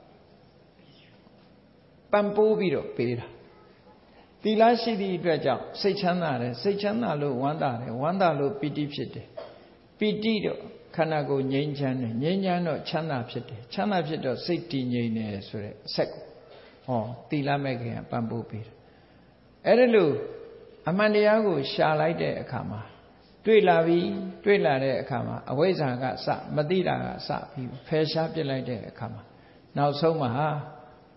ပံပိုးပြီးတော့ပေးတာသီလရှိသည့်အတွက်ကြောင့်စိတ်ချမ်းသာတယ်စိတ်ချမ်းသာလို့ဝမ်းသာတယ်ဝမ်းသာလို့ပီတိဖြစ်တယ်ပီတိတော့ခန္ဓာကိုယ်ငြိမ်းချမ်းတယ်ငြိမ်းချမ်းတော့ချမ်းသာဖြစ်တယ်ချမ်းသာဖြစ်တော့စိတ်တည်ငြိမ်တယ်ဆိုတဲ့အဆက်ကိုသီလမဲ့ခင်ကပံပိုးပေးတယ်အဲ့ဒါလို့အမှန်တရားကိုရှာလိုက်တဲ့အခါမှာတွေ့လာတဲ့အခါမှာအဝိဇ္ဇာကစမသိတာကစပြီးဖယ်ရှားပစ်လိုက်တဲ့အခါမှာနောက်ဆုံးမှာဘ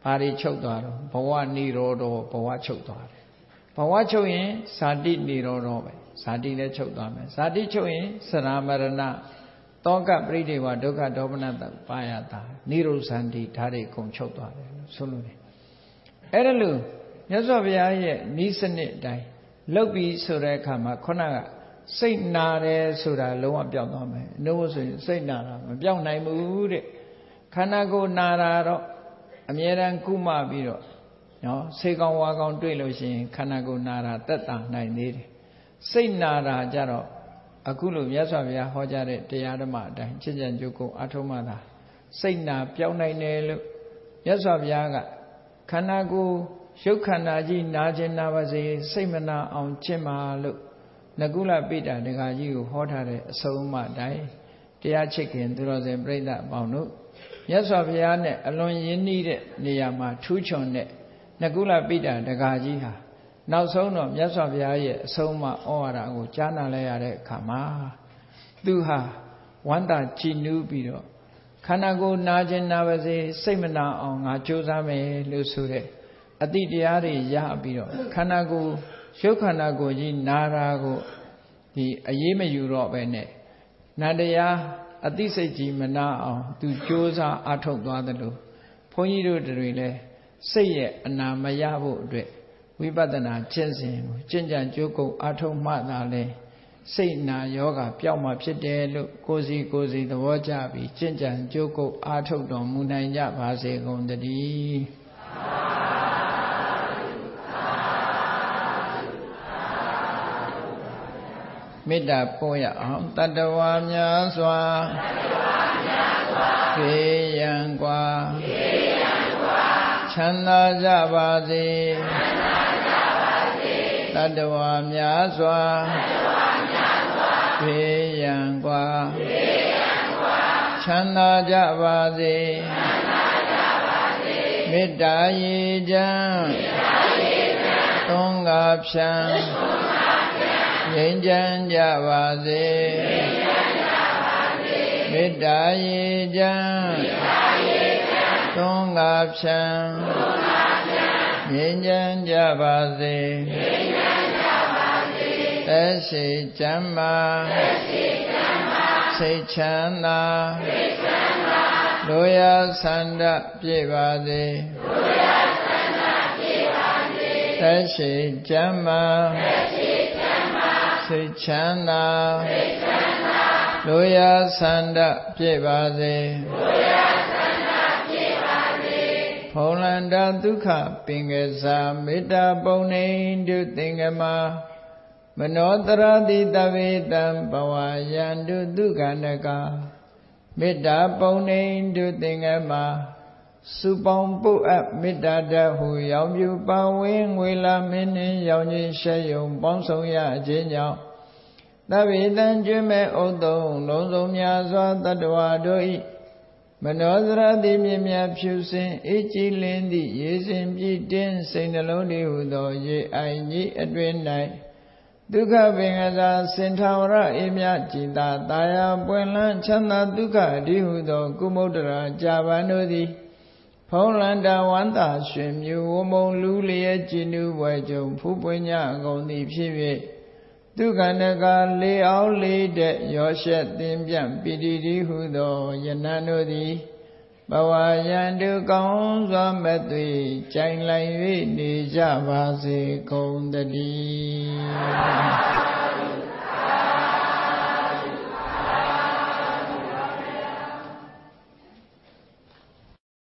ဘာတွေချုပ်သွားတော့ဘဝနိရောဓဘဝချုပ်သွားတယ်ဘဝချုပ်ရင်ဇာတိနိရောဓပဲဇာတိလည်းချုပ်သွားမယ်ဇာတိချုပ်ရင်စရာမရဏတောကပရိဒေဝဒုက္ခဒေါမနတပါယတာနိရောဇန္တိဓာတ်တွေကုန်ချုပ်သွားတယ်လို့ဆိုလို့တယ်အဲ့ဒါလို့မြတ်စွာဘုရားရဲ့ဤစနစ်အတိုင်းလုပ်ပြီးဆိုတဲ့အခါမှာခုနကစိတ်နာတယ်ဆိုတာလုံးဝပျောက်သွားမယ်နှုတ်ဆိုရင်စိတ်နာတာမပျောက်နိုင်ဘူးတဲ့ခန္ဓာကိုယ်နာတာတော့အမြဲတမ်းကုမပြီးတော့နော်စိတ်ကောင်းဝါကောင်းတွေ့လို့ရှိရင်ခန္ဓာကိုယ်နာတာတက်တာနိုင်သေးတယ်စိတ်နာတာကြတော့အခုလိုမြတ်စွာဘုရားဟောကြားတဲ့တရားဓမ္မအတိုင်းချစ်ကြံကြိုးကိုအထုံးမှသာစိတ်နာပျောက်နိုင်တယ်လို့မြတ်စွာဘုရားကခန္ဓာကိုယ်ရုပ်ခန္ဓာကြီးနာခြင်းနာပါစေစိတ်မနာအောင်ကျင့်ပါလို့နကုလပိဋကဒကာကြီးကိုဟောထားတဲ့အဆုံးအမတိုင်းတရားချစ်ခင်သူတော်စင်ပြိဿအပေါင်းတို့မြတ်စွာဘုရားနဲ့အလွန်ရင်းနှီးတဲ့နေရာမှာထူးချွန်တဲ့နကုလပိဋကဒကာကြီးဟာနောက်ဆုံးတော့မြတ်စွာဘုရားရဲ့အဆုံးအမဩဝါဒကိုကြားနာလိုက်ရတဲ့အခါမှာသူဟာဝန္တာကြည်နူးပြီးတော့ခန္ဓာကိုယ်နာခြင်းနာပါစေစိတ်မနာအောင်ငါကြိုးစားမယ်လို့ဆိုတဲ့အတိတရားတွေရပြီးတော့ခန္ဓာကိုယ်ရုပ်ခန္ဓာကိုယ်ကြီးနာတာကိုဒီအရေးမယူတော့ပဲနဲ့နန္တရားအသိစိတ်ကြီးမနာအောင်သူကြိုးစားအားထုတ်သွားတယ်လို့ဘုန်းကြီးတို့တွေလည်းစိတ်ရဲ့အနာမရဖို့အတွက်ဝိပဿနာကျင့်စဉ်ကိုကျင့်ကြံကြိုးကုပ်အားထုတ်မှသာလဲစိတ်နာယောဂပျောက်မှာဖြစ်တယ်လို့ကိုယ်စီသဘောကျပြီးကျင့်ကြံကြိုးကုပ်အားထုတ်တော်မူနိုင်ကြပါစေကုန်သတည်းမေတ္တာပို့ရအောင်တတ္တဝါများစွာဖေးရန်กว่าချမ်းသာကြပါစေတတ္တဝါများစွာဖေးရန်กว่าချမ်းသာကြပါစေမေတ္တာရေချမ်းသွန်ကားဖြံငြိမ်းချမ်းကြပါစေမေတ္တာရေချမ်းသွန်ကားဖြံငြိမ်းချမ်းကြပါစေသက်ရှိချမ်းသာစိတ်ချမ်းသာလိုရာဆန္ဒပြည့်ပါစေသက်ရှိချမ်းသာစိတ်ချမ်းသာလိုရာဆန္ဒပြည့်ပါစေဖုံးလန္တာဒုက္ခပင်ကစားမေတ္တာပုံနေတုသင်္ကမမနောတရတိတဝေတံဘဝယန္တုဒုက္ခနကမေတ္တာပုံနေတုသင်္ကမစုပေါင်းပုအပ်မေတ္တာတဟုရောင်ပြူပါဝင်းငွေလာမင်းနှင်းရောင်ကြီးရှဲယုံပေါင်းဆောင်ရခြင်းကြောင့်သဗ္ဗေတံကျွမ်းမဲ့ဥသုံးလုံးစုံများစွာတတ္တဝါတို့၏မနောစရတိမြင်မြဖြူစင်အေးကြည်လင်းသည့်ရေစင်ပြည့်တင်းစိတ်နှလုံးလေးဟုသောရေအိုင်ကြီးအတွင်၌ဒုက္ခပင်ကစားစင်ထာဝရအေးမြကြည်သာတာယာပွင့်လန်းချမ်းသာဒုက္ခအဓိဟုသောကုမုဒ္ဒရာကြာပန်တို့သည်ဖုံးလန္တာဝန္တာရွှင်မြူဝမုံလူလျက်ကြည်နူးပွဲကြုံဖူးပွင့်ညအကုန်သည်ဖြစ်၍ဒုက္ခနကလေအောင်လေးတဲ့ရောရှက်သင်ပြန့်ပိတိတိဟုသောယနံတို့သည်ဘဝယန္တုကောင်းစွာမဲ့သွေကြိုင်လိုက်၍နေကြပါစေကုန်သတည်း